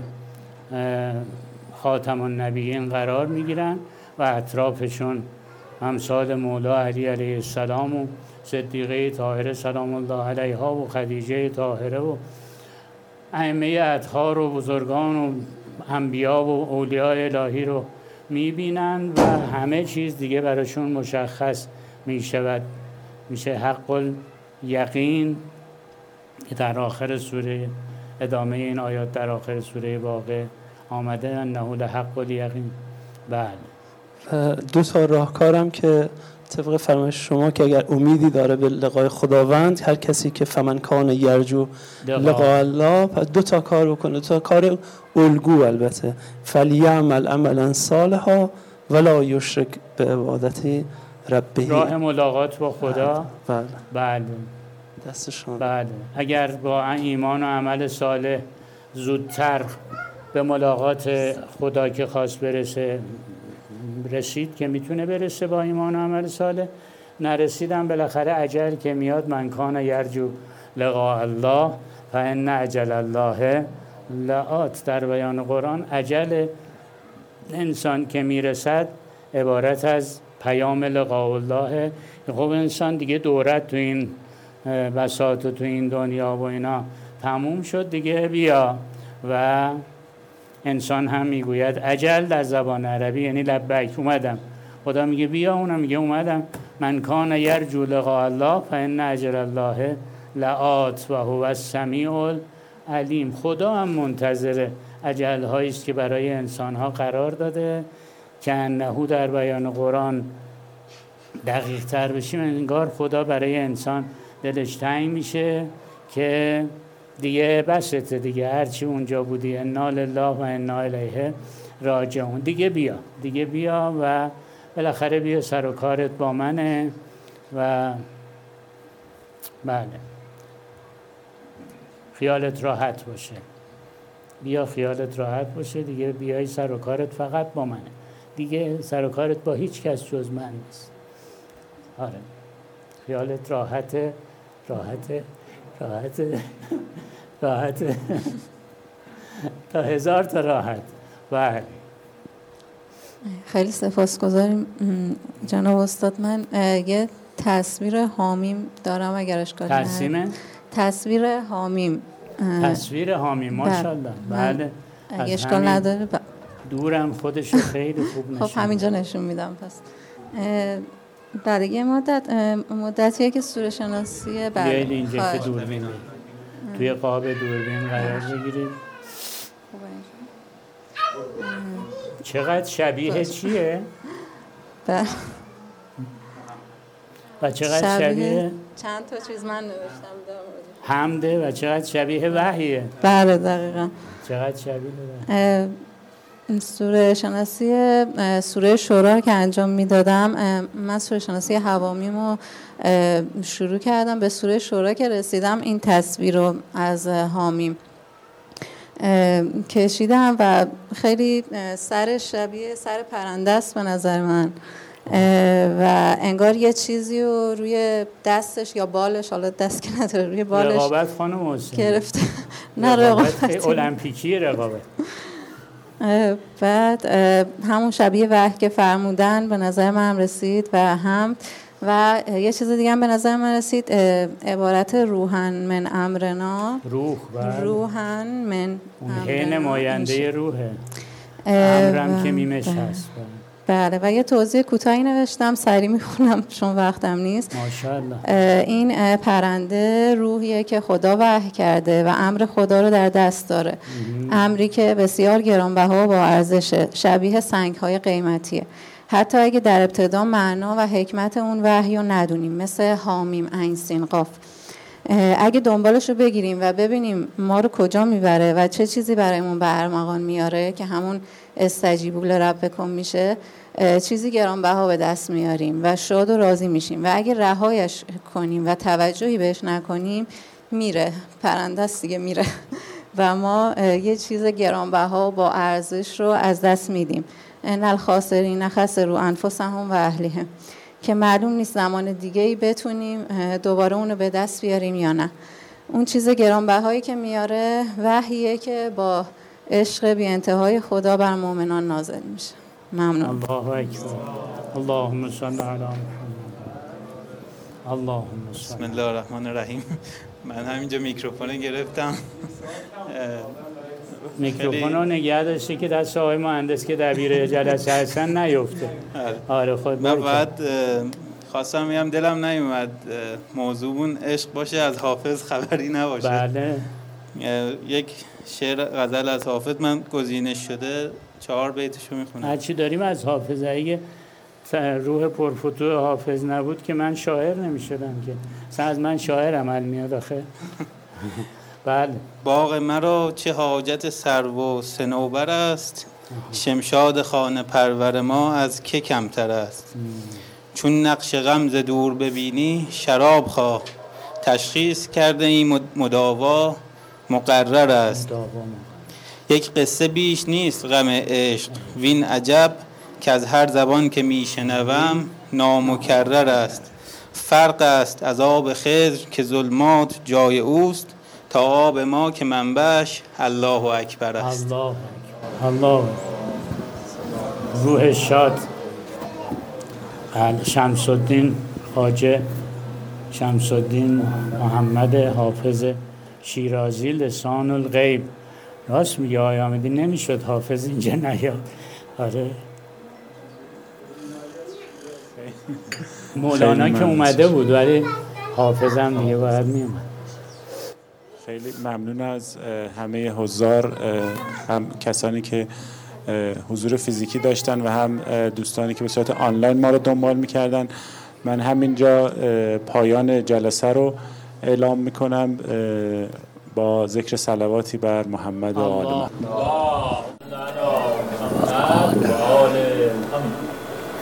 خاتم النبیین قرار میگیرن و اطرافشون امثال مولا علی علیه السلام و صدیقه طاهره سلام الله علیها و خدیجه طاهره و ائمه اطهار و بزرگان و انبیا و اولیاء الهی رو میبینن و همه چیز دیگه براشون مشخص میشود، میشه حق الیقین که در آخر سوره، ادامه این آیات در آخر سوره واقع آمده، انه لحق الیقین. بله، دو تا راهکارم که طبق فرمایش شما که اگر امیدی داره به لقای خداوند، هر کسی که فمن کان یرجو لقاء الله، دو تا کار بکنه، دو تا کار الگو البته، فلیعمل عملا صالحا ولا یشرک به عبادت ربه. راه ملاقات با خدا. بله بله دستشون. بله، اگر با ایمان و عمل صالح زودتر به ملاقات خدا که خواست برسه رسید که میتونه برسه با ایمان و عمل صالح، نرسیدم بالاخره اجل که میاد، من کان یرجو لقاء الله فان اجل الله لآت. در بیان قرآن اجل انسان که میرسد عبارت از پیام لقاء الله. خب انسان دیگه دورت تو این بساط و تو این دنیا و اینا تموم شد دیگه، بیا. و انسان هم میگوید اجل در زبان عربی یعنی لبیک، اومدم. خدا میگه بیا، اونم میگه اومدم. من کان یرجو لقاء الله فان اجل الله لآت و هو السمیع العلیم. خدا هم منتظر اجل هایی است که برای انسان ها قرار داده که انه در بیان قرآن دقیق تر بشیم، انگار خدا برای انسان دلش تنگ میشه که دیگه بسته، دیگه هرچی اونجا بودی انا لله و انا الیه راجعون، دیگه بیا، دیگه بیا و بالاخره بیا سر و کارت با منه. و بله، خیالت راحت باشه، بیا خیالت راحت باشه دیگه، بیای سر و کارت فقط با منه، دیگه سر و کارت با هیچ کس جز من نیست. آره خیالت راحته راحته راحته راحته تا 1000 تا راحت. بله خیلی سپاسگزاریم جناب استاد. من یه تصویر حامیم دارم اگر اشکالی نداره. تصویر حامیم. تصویر حامیم ماشاءالله. بله اگه اشکال نداره دورم خودشو خیلی خوب نشون. خب همینجا نشون میدم. پس برای یه مدتیه که سوره شناسی بیایید اینجا که دوربین توی قاب دوربین قرار بگیرید. چقدر شبیه چیه؟ و چقدر شبیه چند تا چیز من نوشتم حمده و چقدر شبیه وحیه. بله دقیقا. چقدر شبیه سوره شناسی سوره شورا که انجام میدادم، من سوره شناسی حوامیم رو شروع کردم. به سوره شورا که رسیدم این تصویر رو از حامیم کشیدم و خیلی سر شبیه سر پرنده است به نظر من و انگار یه چیزی رو روی دستش یا بالش، حالا دست که نداره، روی بالش رقابت خانم حسین گرفته. نه رقابت المپیکی رقابت. بعد همون شبیه وحی که فرمودن به نظر من رسید و هم و یه چیز دیگه هم به نظر من رسید، عبارت روحن من امرنا. روحن من امرنا نماینده روحه، امرم که میمش هست. بله و یه توضیح کوتاهی نوشتم، سریع میخونم چون وقتم نیست. ماشاءالله. این پرنده روحیه که خدا وحی کرده و امر خدا رو در دست داره. امری که بسیار گرانبها و با ارزشه، شبیه سنگ‌های قیمتیه. حتی اگه در ابتدا معنا و حکمت اون وحی رو ندونیم، مثل حامیم عین سین قاف. اگه دنبالش رو بگیریم و ببینیم ما رو کجا میبره و چه چیزی برایمون به ارمغان میاره که همون استجیبوا لربکم میشه، چیزی گرانبها به دست میاریم و شاد و راضی میشیم. و اگه رهایش کنیم و توجهی بهش نکنیم میره، پرنده است دیگه، میره و ما یه چیز گرانبها با ارزش رو از دست میدیم. ان الخاسرین خسروا انفسهم و اهلیهم، که معلوم نیست زمان دیگه‌ای بتونیم دوباره اونو به دست بیاریم یا نه. اون چیز گرانبهایی که میاره وحیه که با عشق بی انتهای خدا بر مؤمنان نازل میشه. ممنون. الله اکبر. اللهم صل علی محمد. اللهم صل. بسم الله الرحمن الرحیم. من همینجا میکروفون گرفتم. میکروفون رو نگه داشتی که دست آقای مهندس که دبیر جلسه هستن نیفته. آره خود من بعد خواستم بگم دلم نیومد موضوعمون عشق باشه از حافظ خبری نباشه. بله. یک شعر غزل از حافظ من گزینش شده، 4 بیتشو میخونم. هرچی داریم از حافظ، اگه روح پرفتوح حافظ نبود که من شاعر نمیشدم، که اصلا از من شاعر عمل میاد آخه. بله. باغ مرا چه حاجت سرو و صنوبر است، شمشاد خانه پرور ما از که کمتر است. چون نقش غم ز دور ببینی شراب خواه، تشخیص کرده این مداوا مقرر است. یک قصه بیش نیست غم عشق، وین عجب که از هر زبان که میشنوم نامکرر است. فرق است از آب خضر که ظلمات جای اوست، تا آب ما که منبعش الله اکبر است. الله اکبر. الله. روح شاد شمس الدین خواجه شمس الدین محمد حافظ شیرازی لسان الغیب. راست میگه آقای حامدی، نمیشد حافظ اینجا نیاد. آره مولانا که اومده بود ولی حافظ هم دیگه باید میومد. خیلی ممنون از همه حضار، هم کسانی که حضور فیزیکی داشتن و هم دوستانی که به صورت آنلاین ما رو دنبال میکردن. من همینجا پایان جلسه رو اعلام میکنم با ذکر صلواتی بر محمد و آل محمد.